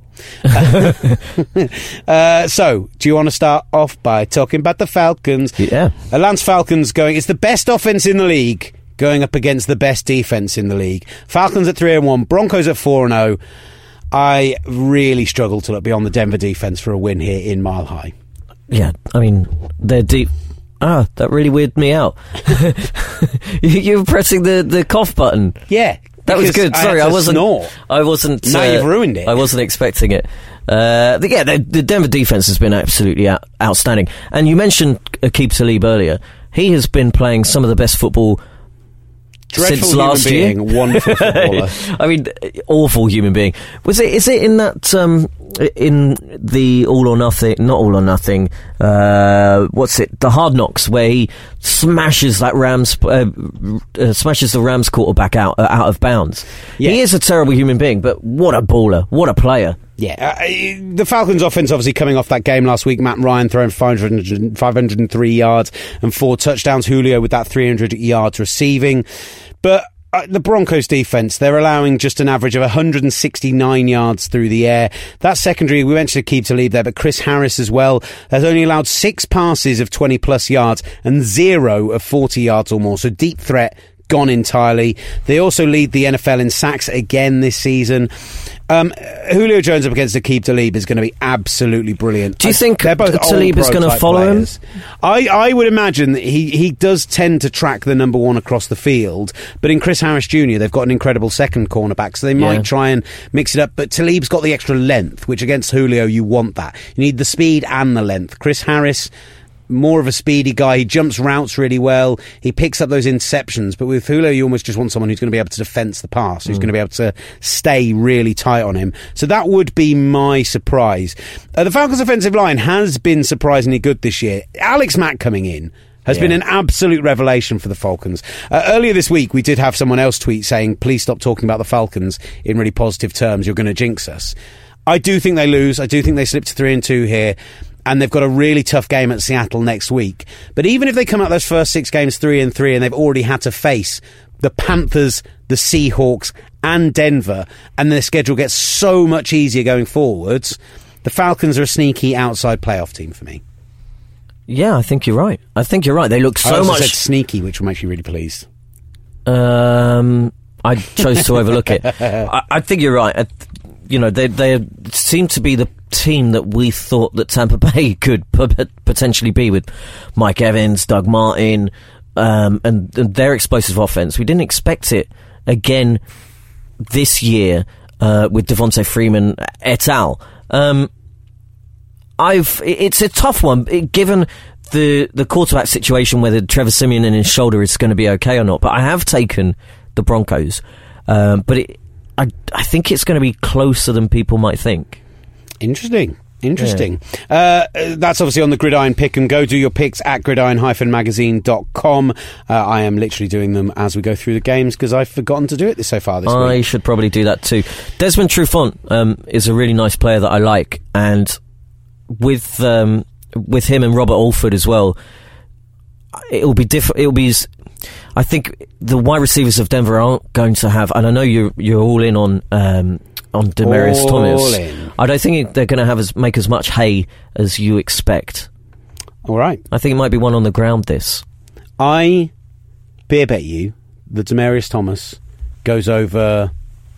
So, do you want to start off by talking about the Falcons? Yeah. Atlanta Falcons it's the best offense in the league going up against the best defense in the league. Falcons at 3-1, Broncos at 4-0. I really struggle to look beyond the Denver defense for a win here in Mile High. Yeah, I mean, they're deep. That really weirded me out. You were pressing the cough button. Yeah. That was good. Sorry, I wasn't. Snore. I wasn't. Now you've ruined it. I wasn't expecting it. The Denver defense has been absolutely outstanding. And you mentioned Aqib Talib earlier. He has been playing some of the best football Dreadful since last human year. being, wonderful footballer. I mean, awful human being. Is it in that in the All or Nothing? Not All or Nothing. What's it? The Hard Knocks, where he smashes that smashes the Rams quarterback out of bounds. Yeah. He is a terrible human being, but what a baller! What a player! Yeah, the Falcons' offense obviously coming off that game last week. Matt Ryan throwing 503 yards and 4 touchdowns. Julio with that 300 yards receiving. But the Broncos' defense, they're allowing just an average of 169 yards through the air. That secondary, we mentioned Aqib Talib there, but Chris Harris as well has only allowed 6 passes of 20-plus yards and 0 of 40 yards or more. So deep threat gone entirely. They also lead the NFL in sacks again this season. Julio Jones up against Aqib Talib is going to be absolutely brilliant. Do you think Talib is going to follow players. Him? I would imagine that he does tend to track the number one across the field, but in Chris Harris Jr. they've got an incredible second cornerback, so they might try and mix it up. But Talib's got the extra length, which against Julio you want that. You need the speed and the length. Chris Harris, more of a speedy guy. He jumps routes really well. He picks up those interceptions. But with Julio, you almost just want someone who's going to be able to defense the pass, who's going to be able to stay really tight on him. So that would be my surprise. The Falcons' offensive line has been surprisingly good this year. Alex Mack coming in has been an absolute revelation for the Falcons. Earlier this week, we did have someone else tweet saying, please stop talking about the Falcons in really positive terms. You're going to jinx us. I do think they lose. I do think they slip to 3-2 here. And they've got a really tough game at Seattle next week. But even if they come out those first 6 games 3-3 and they've already had to face the Panthers, the Seahawks and Denver, and their schedule gets so much easier going forwards, the Falcons are a sneaky outside playoff team for me. Yeah, I think you're right. They look so much... said sneaky, which will make you really pleased. I chose to overlook it. I think you're right. They seem to be the team that we thought that Tampa Bay could potentially be, with Mike Evans, Doug Martin, and their explosive offense. We didn't expect it again this year with Devontae Freeman et al. It's a tough one given the quarterback situation, whether Trevor Siemian and his shoulder is going to be okay or not. But I have taken the Broncos, but I think it's going to be closer than people might think. Interesting. That's obviously on the Gridiron Pick, and go do your picks at gridiron-magazine.com. I am literally doing them as we go through the games because I've forgotten to do it so far this week. I should probably do that too. Desmond Trufant is a really nice player that I like, and with him and Robert Alford as well, it'll be different. I think the wide receivers of Denver aren't going to have, and I know you're all in on Demaryius Thomas. I don't think they're going to make as much hay as you expect. All right. I think it might be one on the ground, this. I beer bet you that Demaryius Thomas goes over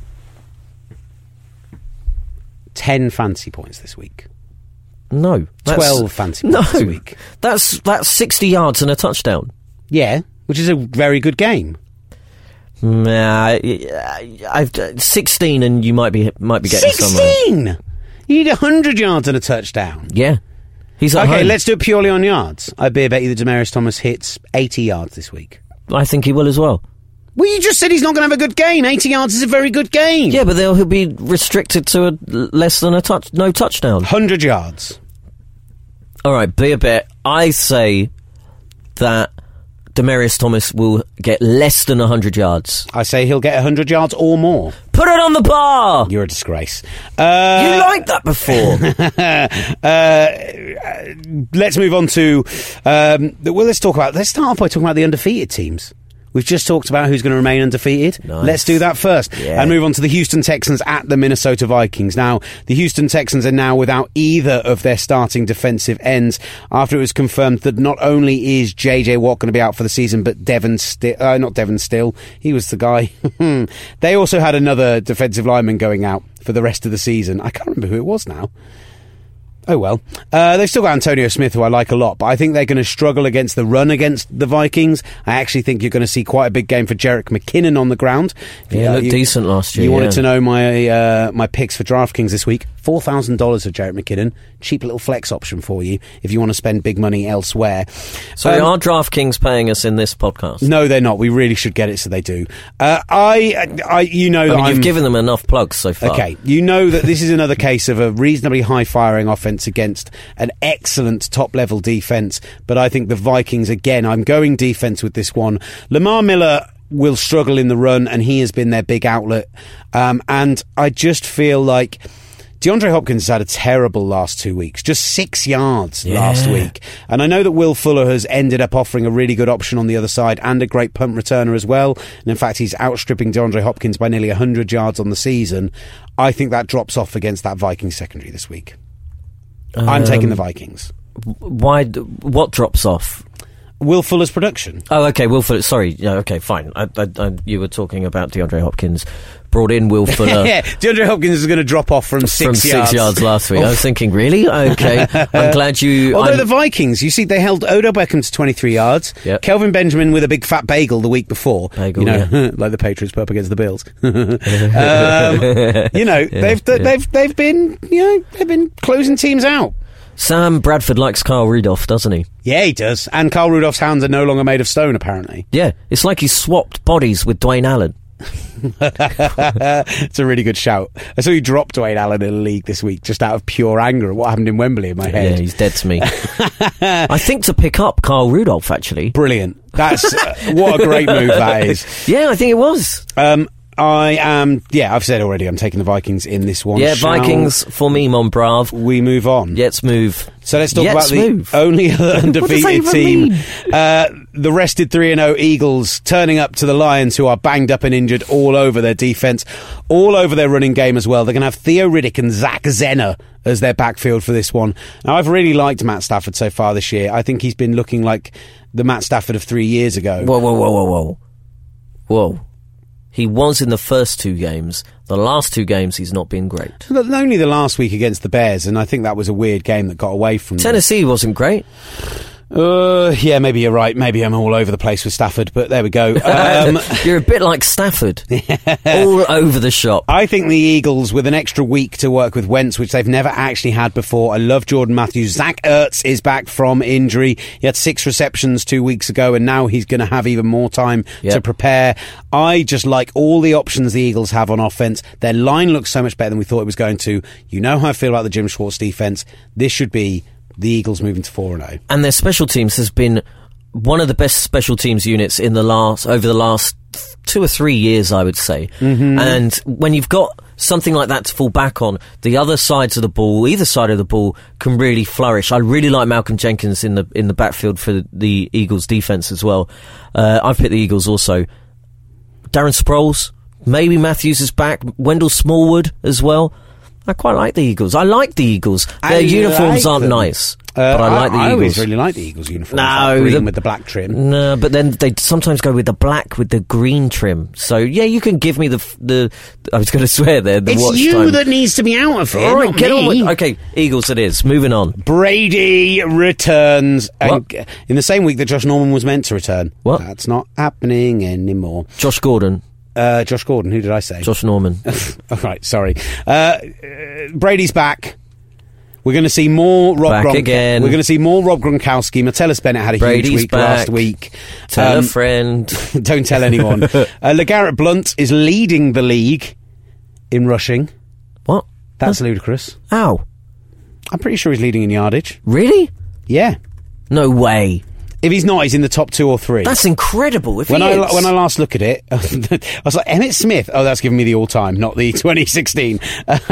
10 fantasy points this week. No. 12 fantasy points this week. That's 60 yards and a touchdown. Yeah, which is a very good game. I've 16, and you might be getting 16? You need 100 yards and a touchdown. Yeah. He's at Okay, home. let's do it purely on yards. I bet you that Demaryius Thomas hits 80 yards this week. I think he will as well. Well, you just said he's not going to have a good game. 80 yards is a very good game. Yeah, but he'll be restricted to less than no touchdown. 100 yards. All right, be a bet. I say that Demaryius Thomas will get less than 100 yards. I say he'll get 100 yards or more. Put it on the bar! You're a disgrace. You liked that before. Let's move on to... let's start off by talking about the undefeated teams. We've just talked about who's going to remain undefeated. Nice. Let's do that first. Yeah. And move on to the Houston Texans at the Minnesota Vikings. Now, the Houston Texans are now without either of their starting defensive ends after it was confirmed that not only is J.J. Watt going to be out for the season, but not Devon Still. He was the guy. They also had another defensive lineman going out for the rest of the season. I can't remember who it was now. Oh well. They've still got Antonio Smith, who I like a lot, but I think they're going to struggle against the run against the Vikings. I actually think you're going to see quite a big game for Jerick McKinnon on the ground. Yeah, looked decent last year. You wanted to know my picks for DraftKings this week. $4,000 for Jerick McKinnon. Cheap little flex option for you if you want to spend big money elsewhere. So are DraftKings paying us in this podcast? No, they're not. We really should get it, so they do. You've given them enough plugs so far. Okay, you know that this is another case of a reasonably high-firing offense against an excellent top-level defense, but I think the Vikings, again, I'm going defense with this one. Lamar Miller will struggle in the run, and he has been their big outlet. And I just feel like DeAndre Hopkins has had a terrible last 2 weeks. Just 6 yards last week. And I know that Will Fuller has ended up offering a really good option on the other side and a great punt returner as well. And in fact, he's outstripping DeAndre Hopkins by nearly 100 yards on the season. I think that drops off against that Vikings secondary this week. I'm taking the Vikings. Why? What drops off? Will Fuller's production. Oh, okay, Will Fuller. Sorry. Yeah, okay, fine. You were talking about DeAndre Hopkins. Brought in Will Fuller. Yeah, DeAndre Hopkins is going to drop off from 6 yards last week. I was thinking, really? Okay. I'm glad you... Although the Vikings, you see, they held Odell Beckham to 23 yards. Yep. Kelvin Benjamin with a big fat bagel the week before. Bagel, like the Patriots put up against the Bills. They've been closing teams out. Sam Bradford likes Kyle Rudolph, doesn't he? Yeah, he does. And Kyle Rudolph's hands are no longer made of stone, apparently. Yeah, it's like he swapped bodies with Dwayne Allen. It's a really good shout. I saw you drop Dwayne Allen in the league this week just out of pure anger at what happened in Wembley in my head. Yeah, he's dead to me. I think to pick up Kyle Rudolph, actually. Brilliant. That's what a great move that is. Yeah, I think it was. I've said already I'm taking the Vikings in this one. Yeah, Vikings for me, mon brave. We move on. Let's move. So let's talk about the only other undefeated team. The rested 3-0 Eagles turning up to the Lions, who are banged up and injured all over their defence, all over their running game as well. They're going to have Theo Riddick and Zach Zenner as their backfield for this one. Now, I've really liked Matt Stafford so far this year. I think he's been looking like the Matt Stafford of 3 years ago. Whoa. He was in the first 2 games. The last 2 games, he's not been great. Only the last week against the Bears, and I think that was a weird game that got away from them. Tennessee wasn't great. Yeah, maybe you're right. Maybe I'm all over the place with Stafford, but there we go. You're a bit like Stafford. All over the shop. I think the Eagles, with an extra week to work with Wentz, which they've never actually had before. I love Jordan Matthews. Zach Ertz is back from injury. He had 6 receptions 2 weeks ago, and now he's going to have even more time to prepare. I just like all the options the Eagles have on offense. Their line looks so much better than we thought it was going to. You know how I feel about the Jim Schwartz defense. This should be the Eagles moving to 4-0. And their special teams has been one of the best special teams units over the last 2 or 3 years, I would say. Mm-hmm. And when you've got something like that to fall back on, the other sides of the ball, either side of the ball, can really flourish. I really like Malcolm Jenkins in the backfield for the Eagles defense as well. I've picked the Eagles also. Darren Sproles, maybe Matthews is back. Wendell Smallwood as well. I quite like the Eagles. I like the Eagles. Their uniforms aren't nice, but I like the Eagles. I always really like the Eagles uniforms. No, green with the black trim. No, but then they sometimes go with the black with the green trim. So yeah, you can give me the I was going to swear there. The it's watch you time. that needs to be out of it. All right, get on with. Okay, Eagles. It is. Moving on. Brady returns in the same week that Josh Norman was meant to return. What? That's not happening anymore. Josh Gordon. Josh Gordon, who did I say? Josh Norman. All right, sorry. Brady's back. We're going to see more Rob again. We're going to see more Rob Gronkowski. Metellus Bennett had a Brady's huge week back. last week. Tell a friend. Don't tell anyone. LeGarrette Blount is leading the league in rushing. What? That's ludicrous. Ow. I'm pretty sure he's leading in yardage. Really? Yeah. No way. If he's not, he's in the top 2 or 3. That's incredible. If when he I is. when I last look at it, I was like, Emmitt Smith. Oh, that's giving me the all-time, not the 2016.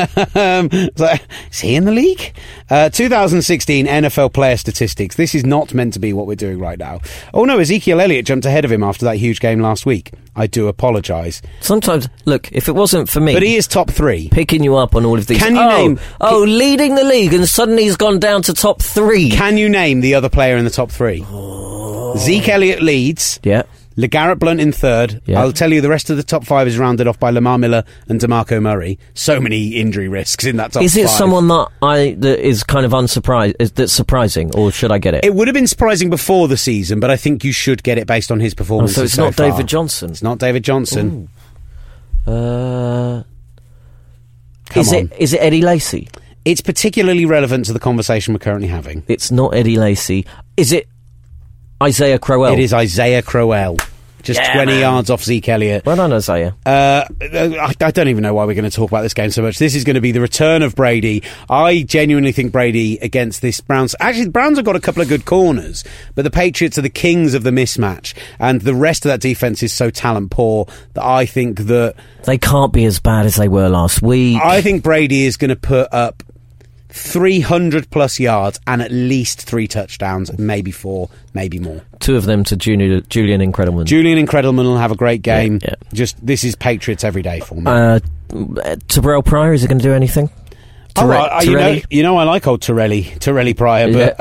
Is he in the league? 2016 NFL player statistics. This is not meant to be what we're doing right now. Oh no, Ezekiel Elliott jumped ahead of him after that huge game last week. I do apologise. Sometimes, look, if it wasn't for me... But he is top 3. Picking you up on all of these... Can you name... leading the league, and suddenly he's gone down to top 3. Can you name the other player in the top 3? Zeke Elliott leads. Yeah. LeGarrette Blount in 3rd. Yeah. I'll tell you the rest of the top 5 is rounded off by Lamar Miller and DeMarco Murray. So many injury risks in that top 5. Is it someone that is kind of unsurprised, that's surprising, or should I get it? It would have been surprising before the season, but I think you should get it based on his performance. So it's not far. David Johnson? It's not David Johnson. Is on. it Eddie Lacy? It's particularly relevant to the conversation we're currently having. It's not Eddie Lacy. Is it Isaiah Crowell? It is Isaiah Crowell. Just 20 yards off Zeke Elliott. Well done, Isaiah. I don't even know why we're going to talk about this game so much. This is going to be the return of Brady. I genuinely think Brady against this Browns... Actually, the Browns have got a couple of good corners, but the Patriots are the kings of the mismatch, and the rest of that defence is so talent poor that I think that... They can't be as bad as they were last week. I think Brady is going to put up 300 plus yards and at least 3 touchdowns, maybe 4, maybe more. 2 of them to Julian Incredibleman. Julian Incredibleman will have a great game. Yeah. Just this is Patriots every day for me. Terrell Pryor, is he going to do anything? You know I like old Torelli Pryor, but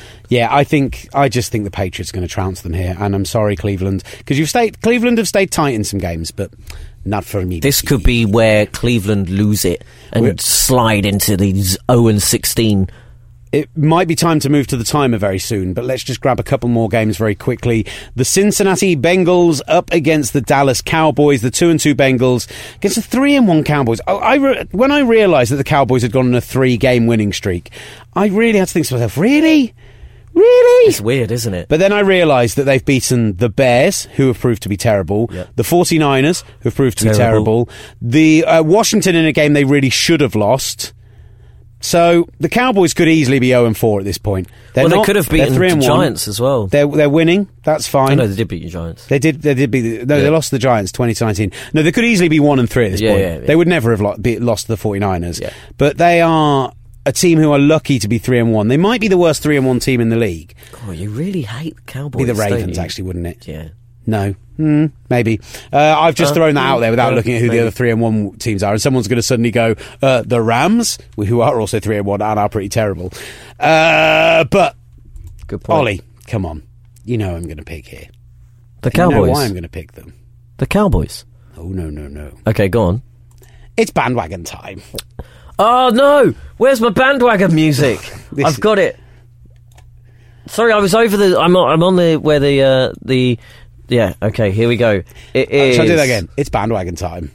I just think the Patriots are going to trounce them here, and I'm sorry, Cleveland, because Cleveland have stayed tight in some games, but not for me. This could be where Cleveland lose it and slide into these 0-16. It might be time to move to the timer very soon, but let's just grab a couple more games very quickly. The Cincinnati Bengals up against the Dallas Cowboys. The 2-2 Bengals against the 3-1 Cowboys. When I realised that the Cowboys had gone on a 3-game winning streak, I really had to think to myself, really? It's weird, isn't it? But then I realised that they've beaten the Bears, who have proved to be terrible, the 49ers, who have proved to be terrible, the Washington in a game they really should have lost. So the Cowboys could easily be 0-4 at this point. They could have beaten the Giants as well. They're winning. That's fine. No, they did beat the Giants. They did beat. They lost to the Giants 2019. No, they could easily be 1-3 at this point. Yeah. They would never have lost to the 49ers. Yeah. But they are a team who are lucky to be 3-1. They might be the worst 3-1 team in the league. Oh, you really hate the Cowboys. Be the Ravens, actually, wouldn't it? Yeah. No. Maybe. I've just thrown that out there without looking at who the other 3-1 teams are, and someone's going to suddenly go, the Rams, who are also 3-1 and are pretty terrible. But, good point. Ollie, come on. You know I'm going to pick here. The Cowboys? You know why I'm going to pick them. The Cowboys? Oh, no. Okay, go on. It's bandwagon time. Oh, no! Where's my bandwagon music? I've got it. Sorry, I was over the... I'm on the... Where the... Yeah, okay, here we go. It is... Shall I do that again? It's bandwagon time.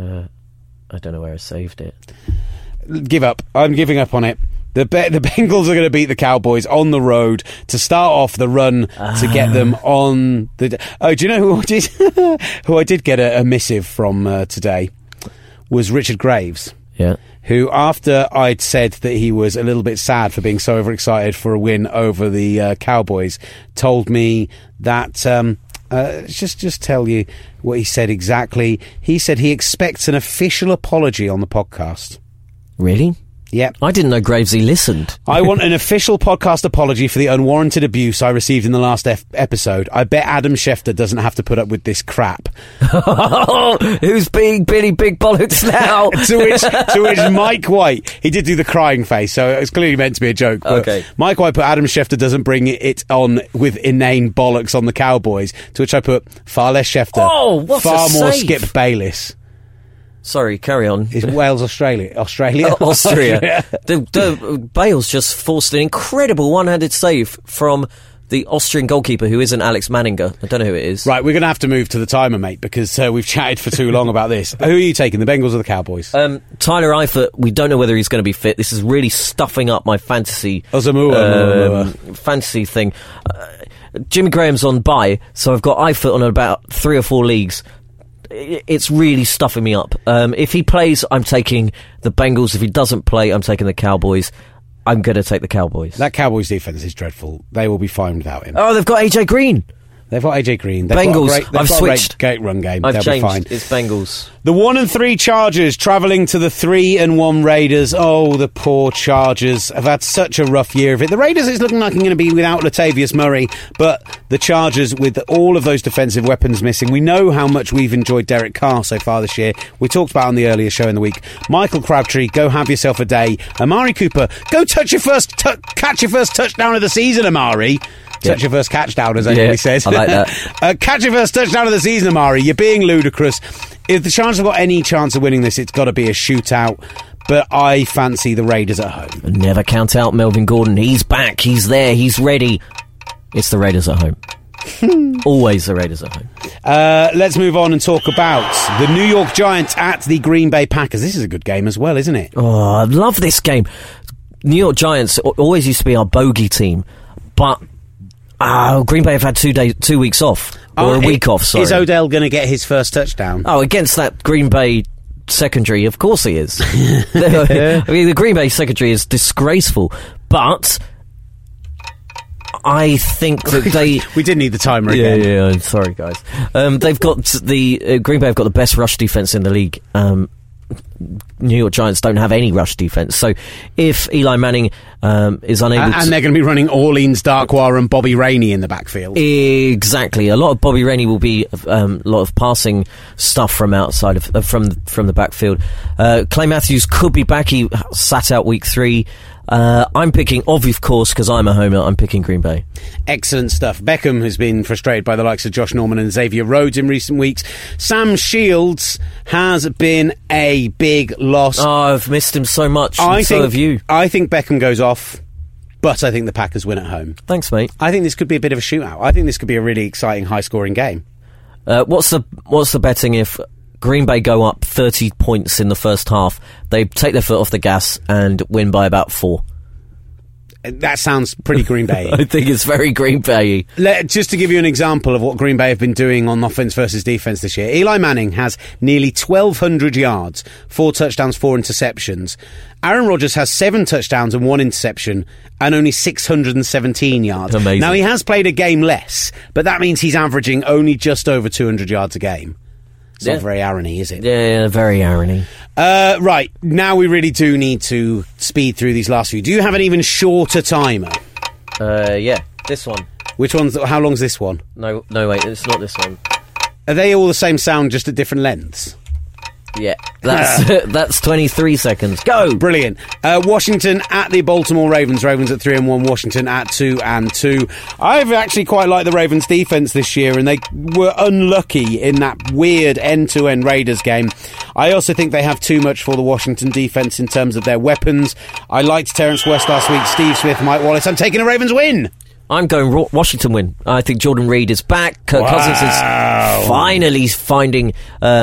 I don't know where I saved it. Give up. I'm giving up on it. The Bengals are going to beat the Cowboys on the road to start off the run to get them on the... Oh, do you know who I did get a missive from today? Was Richard Graves. Yeah. Who, after I'd said that he was a little bit sad for being so overexcited for a win over the Cowboys, told me that... just tell you what he said exactly. He said he expects an official apology on the podcast. Really? Yep. I didn't know Gravesy listened. I want an official podcast apology for the unwarranted abuse I received in the last episode. I bet Adam Schefter doesn't have to put up with this crap. Who's being Billy Big Bollocks now? to which Mike White, he did do the crying face, so it was clearly meant to be a joke. But okay. Mike White put Adam Schefter doesn't bring it on with inane bollocks on the Cowboys, to which I put far less Schefter, far more Skip Bayless. Sorry, carry on. Is Wales Australia? Austria. The Bales just forced an incredible one-handed save from the Austrian goalkeeper who isn't Alex Manninger. I don't know who it is. Right, we're going to have to move to the timer, mate, because we've chatted for too long about this. Who are you taking, the Bengals or the Cowboys? Tyler Eifert, we don't know whether he's going to be fit. This is really stuffing up my fantasy fantasy thing. Jimmy Graham's on bye, so I've got Eifert on about 3 or 4 leagues. It's really stuffing me up. If he plays, I'm taking the Bengals. If he doesn't play, I'm taking the Cowboys. I'm going to take the Cowboys. That Cowboys defence is dreadful. They will be fine without him. Oh, they've got AJ Green. They've got AJ Green. They've Bengals. Got a great run game. I've They'll changed. Be fine. It's Bengals. The 1-3 Chargers travelling to the 3-1 Raiders. Oh, the poor Chargers have had such a rough year of it. The Raiders, it's looking like they're going to be without Latavius Murray, but the Chargers, with all of those defensive weapons missing, we know how much we've enjoyed Derek Carr so far this year. We talked about on the earlier show in the week. Michael Crabtree, go have yourself a day. Amari Cooper, go catch your first touchdown of the season, Amari. Touch your first catchdown, as everybody says. I like that. Catch your first touchdown of the season, Amari. You're being ludicrous. If the Chargers have got any chance of winning this, it's got to be a shootout. But I fancy the Raiders at home. Never count out Melvin Gordon. He's back. He's there. He's ready. It's the Raiders at home. Always the Raiders at home. Let's move on and talk about the New York Giants at the Green Bay Packers. This is a good game as well, isn't it? Oh, I love this game. New York Giants always used to be our bogey team, but Green Bay have had 2 weeks off. Or a week off, sorry. Is Odell going to get his first touchdown? Oh, against that Green Bay secondary, of course he is. I mean, the Green Bay secondary is disgraceful, but I think that they... We did need the timer again. Yeah, sorry, guys. They've got Green Bay have got the best rush defense in the league. New York Giants don't have any rush defense, so if Eli Manning is unable to... And they're going to be running Orleans Darkwa and Bobby Rainey in the backfield. Exactly. A lot of Bobby Rainey will be a lot of passing stuff from outside of from the backfield. Clay Matthews could be back. He sat out week 3. I'm picking, of course, because I'm a homer, I'm picking Green Bay. Excellent stuff. Beckham has been frustrated by the likes of Josh Norman and Xavier Rhodes in recent weeks. Sam Shields has been a big loss. Oh, I've missed him so much, so have you. I think Beckham goes off, but I think the Packers win at home. Thanks, mate. I think this could be a bit of a shootout. I think this could be a really exciting, high-scoring game. What's the betting if Green Bay go up 30 points in the first half, they take their foot off the gas and win by about 4? That sounds pretty Green Bay. I think it's very Green Bay. Just to give you an example of what Green Bay have been doing on offense versus defense this year, Eli Manning has nearly 1,200 yards, 4 touchdowns, 4 interceptions. Aaron Rodgers has 7 touchdowns and 1 interception and only 617 yards. Amazing. Now, he has played a game less, but that means he's averaging only just over 200 yards a game. It's not very Aaron-y, is it? Yeah, very Aaron-y. Right, now we really do need to speed through these last few. Do you have an even shorter timer? Yeah, this one. Which one's? How long's this one? No, wait, it's not this one. Are they all the same sound, just at different lengths? Yeah, that's 23 seconds. Go! Brilliant. Washington at the Baltimore Ravens. Ravens at 3-1. Washington at 2-2. I've actually quite liked the Ravens' defense this year, and they were unlucky in that weird end-to-end Raiders game. I also think they have too much for the Washington defense in terms of their weapons. I liked Terrence West last week. Steve Smith, Mike Wallace. I'm taking a Ravens win. I'm going Washington win. I think Jordan Reed is back. Kirk Cousins is finally finding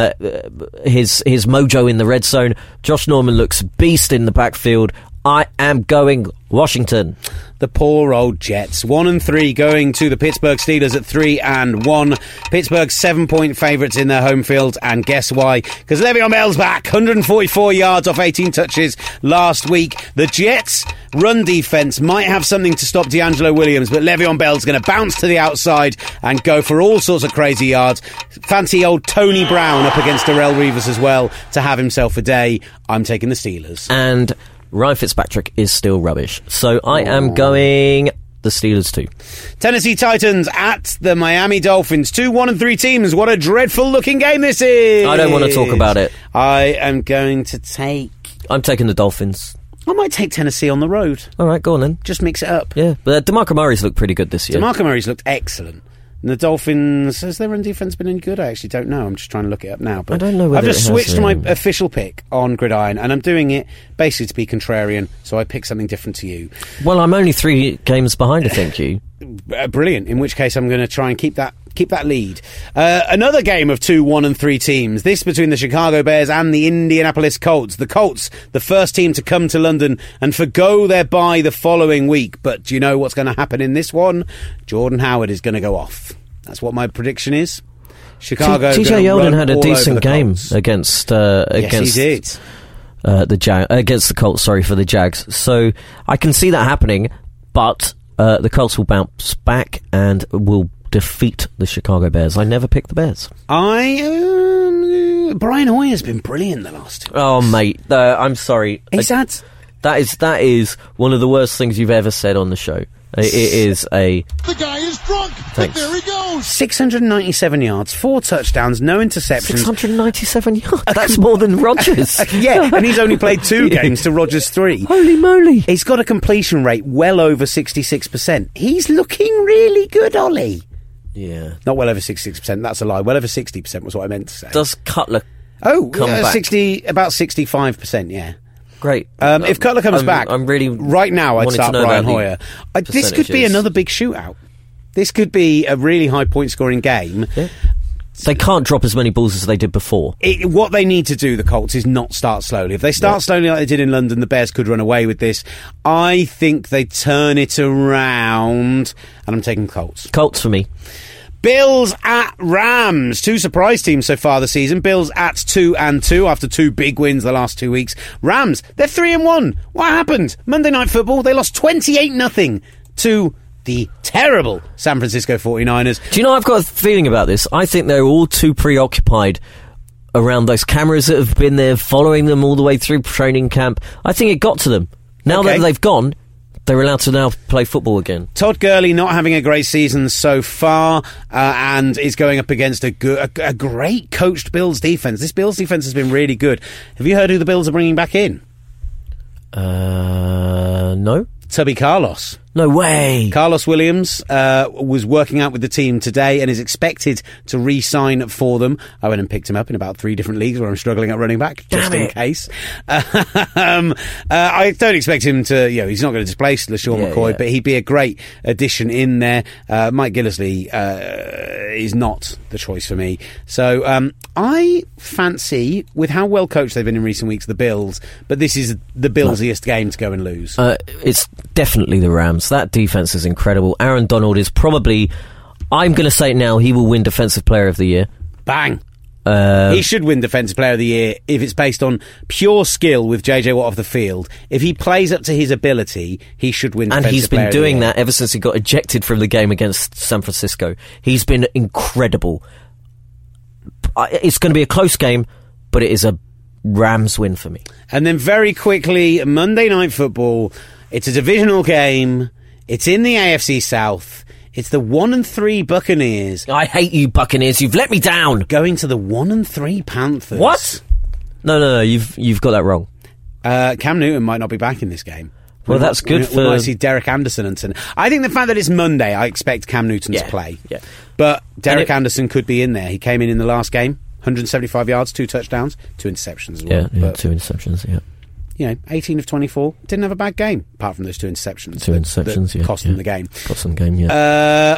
his mojo in the red zone. Josh Norman looks beast in the backfield. I am going Washington. The poor old Jets. 1-3 going to the Pittsburgh Steelers at 3-1. Pittsburgh 7-point favourites in their home field, and guess why? Because Le'Veon Bell's back. 144 yards off 18 touches last week. The Jets' run defence might have something to stop D'Angelo Williams, but Le'Veon Bell's going to bounce to the outside and go for all sorts of crazy yards. Fancy old Tony Brown up against Darrelle Revis as well to have himself a day. I'm taking the Steelers. And Ryan Fitzpatrick is still rubbish. So I am going the Steelers too. Tennessee Titans at the Miami Dolphins. 2 1-3 teams. What a dreadful looking game this is. I don't want to talk about it. I am going to take... I'm taking the Dolphins. I might take Tennessee on the road. All right, go on then. Just mix it up. Yeah, but DeMarco Murray's looked pretty good this year. DeMarco Murray's looked excellent. And the Dolphins, has their run defence been any good? I actually don't know. I'm just trying to look it up now. But I don't know whether I've just it has switched to my been. official pick on Gridiron, and I'm doing it basically to be contrarian, so I pick something different to you. Well, I'm only 3 games behind, I think, you. Brilliant. In which case, I'm going to try and keep that lead. Another game of 2, 1 and 3 teams. This between the Chicago Bears and the Indianapolis Colts. The Colts, the first team to come to London and forgo their bye the following week. But do you know what's going to happen in this one? Jordan Howard is going to go off. That's what my prediction is. Chicago. TJ Yeldon had a decent game Colts. against Yes, he did. against the Colts. Sorry, for the Jags. So I can see that happening, but the Colts will bounce back and will defeat the Chicago Bears. I never picked the Bears. Brian Hoyer's been brilliant the last 2 weeks. Oh, mate, I'm sorry. That is one of the worst things you've ever said on the show. It is a... The guy is drunk. Thanks. But there he goes. 697 yards, 4 touchdowns, no interceptions. 697 yards. That's more than Rodgers. Yeah, and he's only played 2 games to Rodgers' 3. Holy moly. He's got a completion rate well over 66%. He's looking really good, Ollie. Yeah. Not well over 66%, that's a lie. Well over 60% was what I meant to say. Does Cutler come back? 60, about 65%, yeah. Great. If Cutler comes back, I'm really right now I'd wanted start to know Brian about Hoyer. the This could be percentages. another big shootout. This could be a really high point scoring game. Yeah. They can't drop as many balls as they did before. What they need to do, the Colts, is not start slowly. If they start slowly like they did in London, the Bears could run away with this. I think they turn it around, and I'm taking Colts. Colts for me. Bills at Rams. 2 surprise teams so far this season. Bills at 2-2 after 2 big wins the last 2 weeks. Rams, they're 3-1. What happened? Monday Night Football, they lost 28-0 to the terrible San Francisco 49ers. Do you know, I've got a feeling about this. I think they're all too preoccupied around those cameras that have been there following them all the way through training camp. I think it got to them. Now that they've gone, they're allowed to now play football again. Todd Gurley not having a great season so far, and is going up against a great coached Bills defense. This Bills defense has been really good. Have you heard who the Bills are bringing back in? No. Tubby Carlos. No way. Carlos Williams was working out with the team today and is expected to re-sign for them. I went and picked him up in about 3 different leagues where I'm struggling at running back, just in case. I don't expect him to, he's not going to displace LaShawn McCoy, but he'd be a great addition in there. Mike Gillislee is not the choice for me. So I fancy, with how well coached they've been in recent weeks, the Bills, but this is the Billsiest game to go and lose. It's definitely the Rams. That defense is incredible. Aaron Donald is probably, I'm going to say it now, he will win Defensive Player of the Year. Bang! He should win Defensive Player of the Year if it's based on pure skill with JJ Watt off the field. If he plays up to his ability, he should win Defensive Player of the Year. And he's been doing that ever since he got ejected from the game against San Francisco. He's been incredible. It's going to be a close game, but it is a Rams win for me. And then very quickly, Monday Night Football. It's a divisional game. It's in the AFC South. It's the 1-3 Buccaneers. I hate you, Buccaneers. You've let me down. Going to the 1-3 Panthers. What? No. You've got that wrong. Cam Newton might not be back in this game. Well, that's good for... We might see Derek Anderson. I think the fact that it's Monday, I expect Cam Newton to play. Yeah. But Derek Anderson could be in there. He came in the last game. 175 yards, 2 touchdowns, 2 interceptions as well. Yeah, 2 interceptions, yeah. 18 of 24. Didn't have a bad game, apart from those 2 interceptions. 2 interceptions, that cost them the game. Cost them the game, yeah.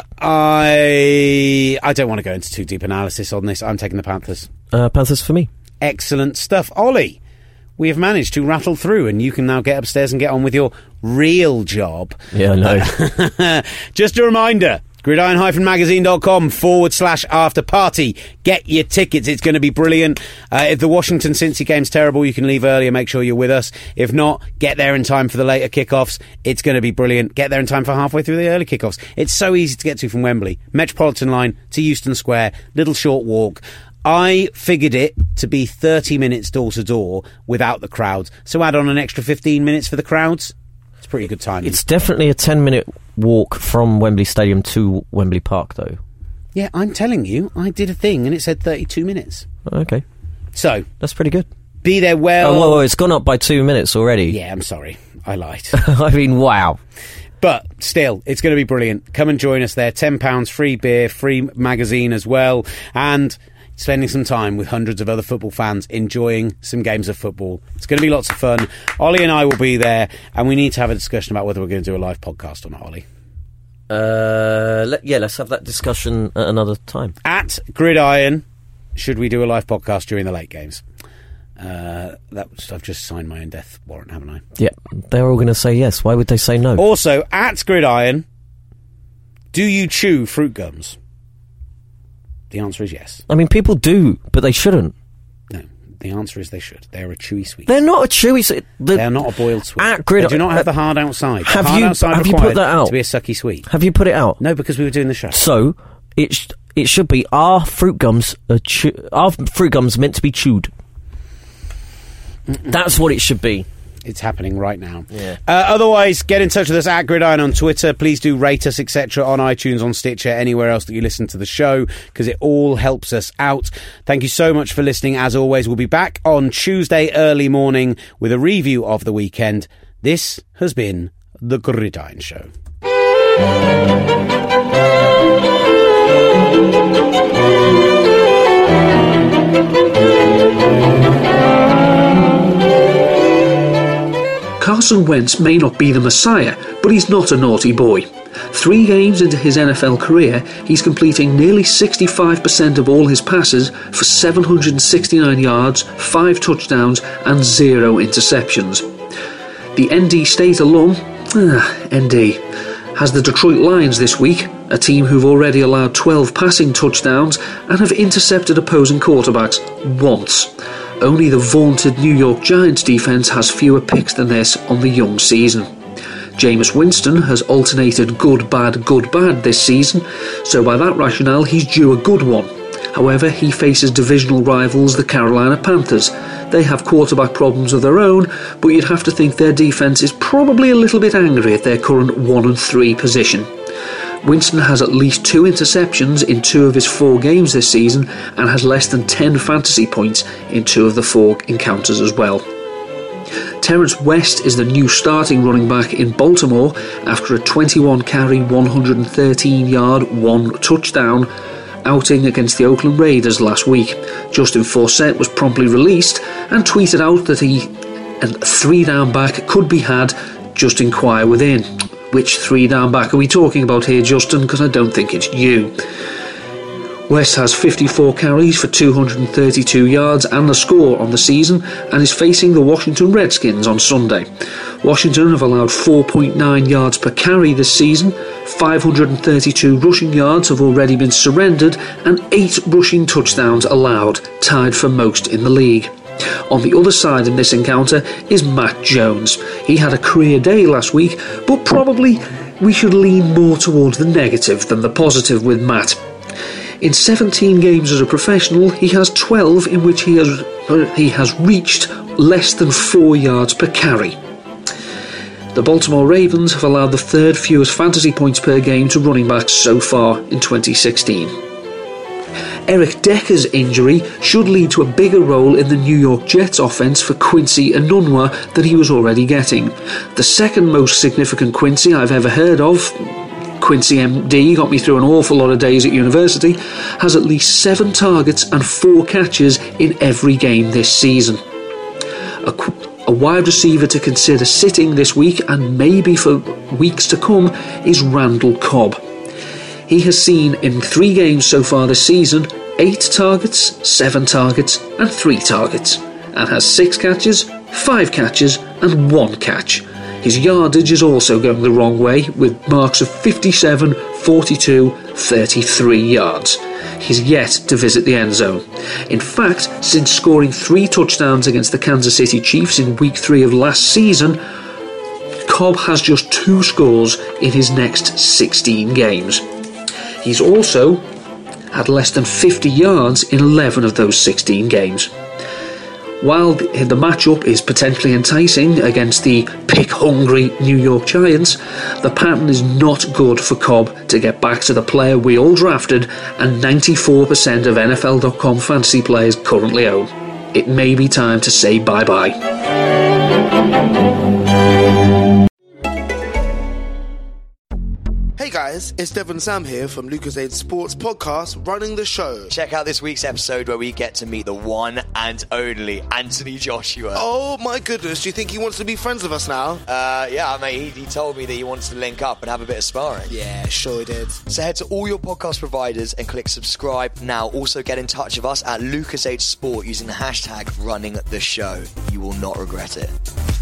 I don't want to go into too deep analysis on this. I'm taking the Panthers. Panthers for me. Excellent stuff. Ollie, we have managed to rattle through, and you can now get upstairs and get on with your real job. Yeah, I know. Just a reminder, gridironmagazine.com/after party. Get your tickets. It's going to be brilliant. If the Washington Cincy game's terrible, you can leave earlier. Make sure you're with us. If not, get there in time for the later kickoffs. It's going to be brilliant. Get there in time for halfway through the early kickoffs. It's so easy to get to from Wembley. Metropolitan line to Euston Square. Little short walk. I figured it to be 30 minutes door to door without the crowds. So add on an extra 15 minutes for the crowds. It's pretty good timing. It's definitely a 10-minute walk from Wembley Stadium to Wembley Park, though. Yeah, I'm telling you, I did a thing and it said 32 minutes. Okay. So. That's pretty good. Be there well. Oh, whoa, it's gone up by 2 minutes already. Yeah, I'm sorry. I lied. I mean, wow. But still, it's going to be brilliant. Come and join us there. £10, free beer, free magazine as well, and spending some time with hundreds of other football fans enjoying some games of football. It's going to be lots of fun. Ollie and I will be there, and we need to have a discussion about whether we're going to do a live podcast or not, Ollie. Let's have that discussion at another time. At Gridiron, should we do a live podcast during the late games? I've just signed my own death warrant, haven't I? Yeah, they're all going to say yes. Why would they say no? Also, at Gridiron, do you chew fruit gums? The answer is yes. I mean, people do, but they shouldn't. No, the answer is they should. They're a chewy sweet. They're not a chewy sweet. They're not a boiled sweet. At Gridiron, they do not have the hard outside. Have you put that out? To be a sucky sweet. Have you put it out? No, because we were doing the show. So it should be, are fruit gums meant to be chewed? That's what it should be. It's happening right now. Yeah. Otherwise, get in touch with us at Gridiron on Twitter. Please do rate us, etc., on iTunes, on Stitcher, anywhere else that you listen to the show, because it all helps us out. Thank you so much for listening. As always, we'll be back on Tuesday early morning with a review of the weekend. This has been The Gridiron Show. Carson Wentz may not be the Messiah, but he's not a naughty boy. 3 games into his NFL career, he's completing nearly 65% of all his passes for 769 yards, 5 touchdowns and 0 interceptions. The ND State alum, ND, has the Detroit Lions this week, a team who've already allowed 12 passing touchdowns and have intercepted opposing quarterbacks once. Only the vaunted New York Giants defence has fewer picks than this on the young season. Jameis Winston has alternated good, bad this season, so by that rationale he's due a good one. However, he faces divisional rivals the Carolina Panthers. They have quarterback problems of their own, but you'd have to think their defence is probably a little bit angry at their current 1-3 position. Winston has at least 2 interceptions in 2 of his 4 games this season and has less than 10 fantasy points in 2 of the 4 encounters as well. Terrence West is the new starting running back in Baltimore after a 21-carry, 113-yard, 1 touchdown outing against the Oakland Raiders last week. Justin Forsett was promptly released and tweeted out that a 3-down back could be had, just inquire within. Which 3-down back are we talking about here, Justin? Because I don't think it's you. West has 54 carries for 232 yards and a score on the season and is facing the Washington Redskins on Sunday. Washington have allowed 4.9 yards per carry this season, 532 rushing yards have already been surrendered and 8 rushing touchdowns allowed, tied for most in the league. On the other side in this encounter is Matt Jones. He had a career day last week, but probably we should lean more towards the negative than the positive with Matt. In 17 games as a professional, he has 12 in which he has reached less than 4 yards per carry. The Baltimore Ravens have allowed the 3rd fewest fantasy points per game to running backs so far in 2016. Eric Decker's injury should lead to a bigger role in the New York Jets offense for Quincy Enunwa than he was already getting. The second most significant Quincy I've ever heard of, Quincy MD, got me through an awful lot of days at university, has at least 7 targets and 4 catches in every game this season. A wide receiver to consider sitting this week and maybe for weeks to come is Randall Cobb. He has seen in 3 games so far this season 8 targets, 7 targets and 3 targets, and has 6 catches, 5 catches and 1 catch. His yardage is also going the wrong way with marks of 57, 42, 33 yards. He's yet to visit the end zone. In fact, since scoring 3 touchdowns against the Kansas City Chiefs in Week 3 of last season, Cobb has just 2 scores in his next 16 games. He's also had less than 50 yards in 11 of those 16 games. While the matchup is potentially enticing against the pick-hungry New York Giants, the pattern is not good for Cobb to get back to the player we all drafted and 94% of NFL.com fantasy players currently own. It may be time to say bye-bye. guys, it's Devon Sam here from Lucozade Sports Podcast, running the show. Check out this week's episode where we get to meet the one and only Anthony Joshua. Oh my goodness, do you think he wants to be friends with us now? Yeah, mate, he told me that he wants to link up and have a bit of sparring. Yeah, sure he did. So head to all your podcast providers and click subscribe now. Also get in touch with us at Lucozade Sport using the hashtag running the show. You will not regret it.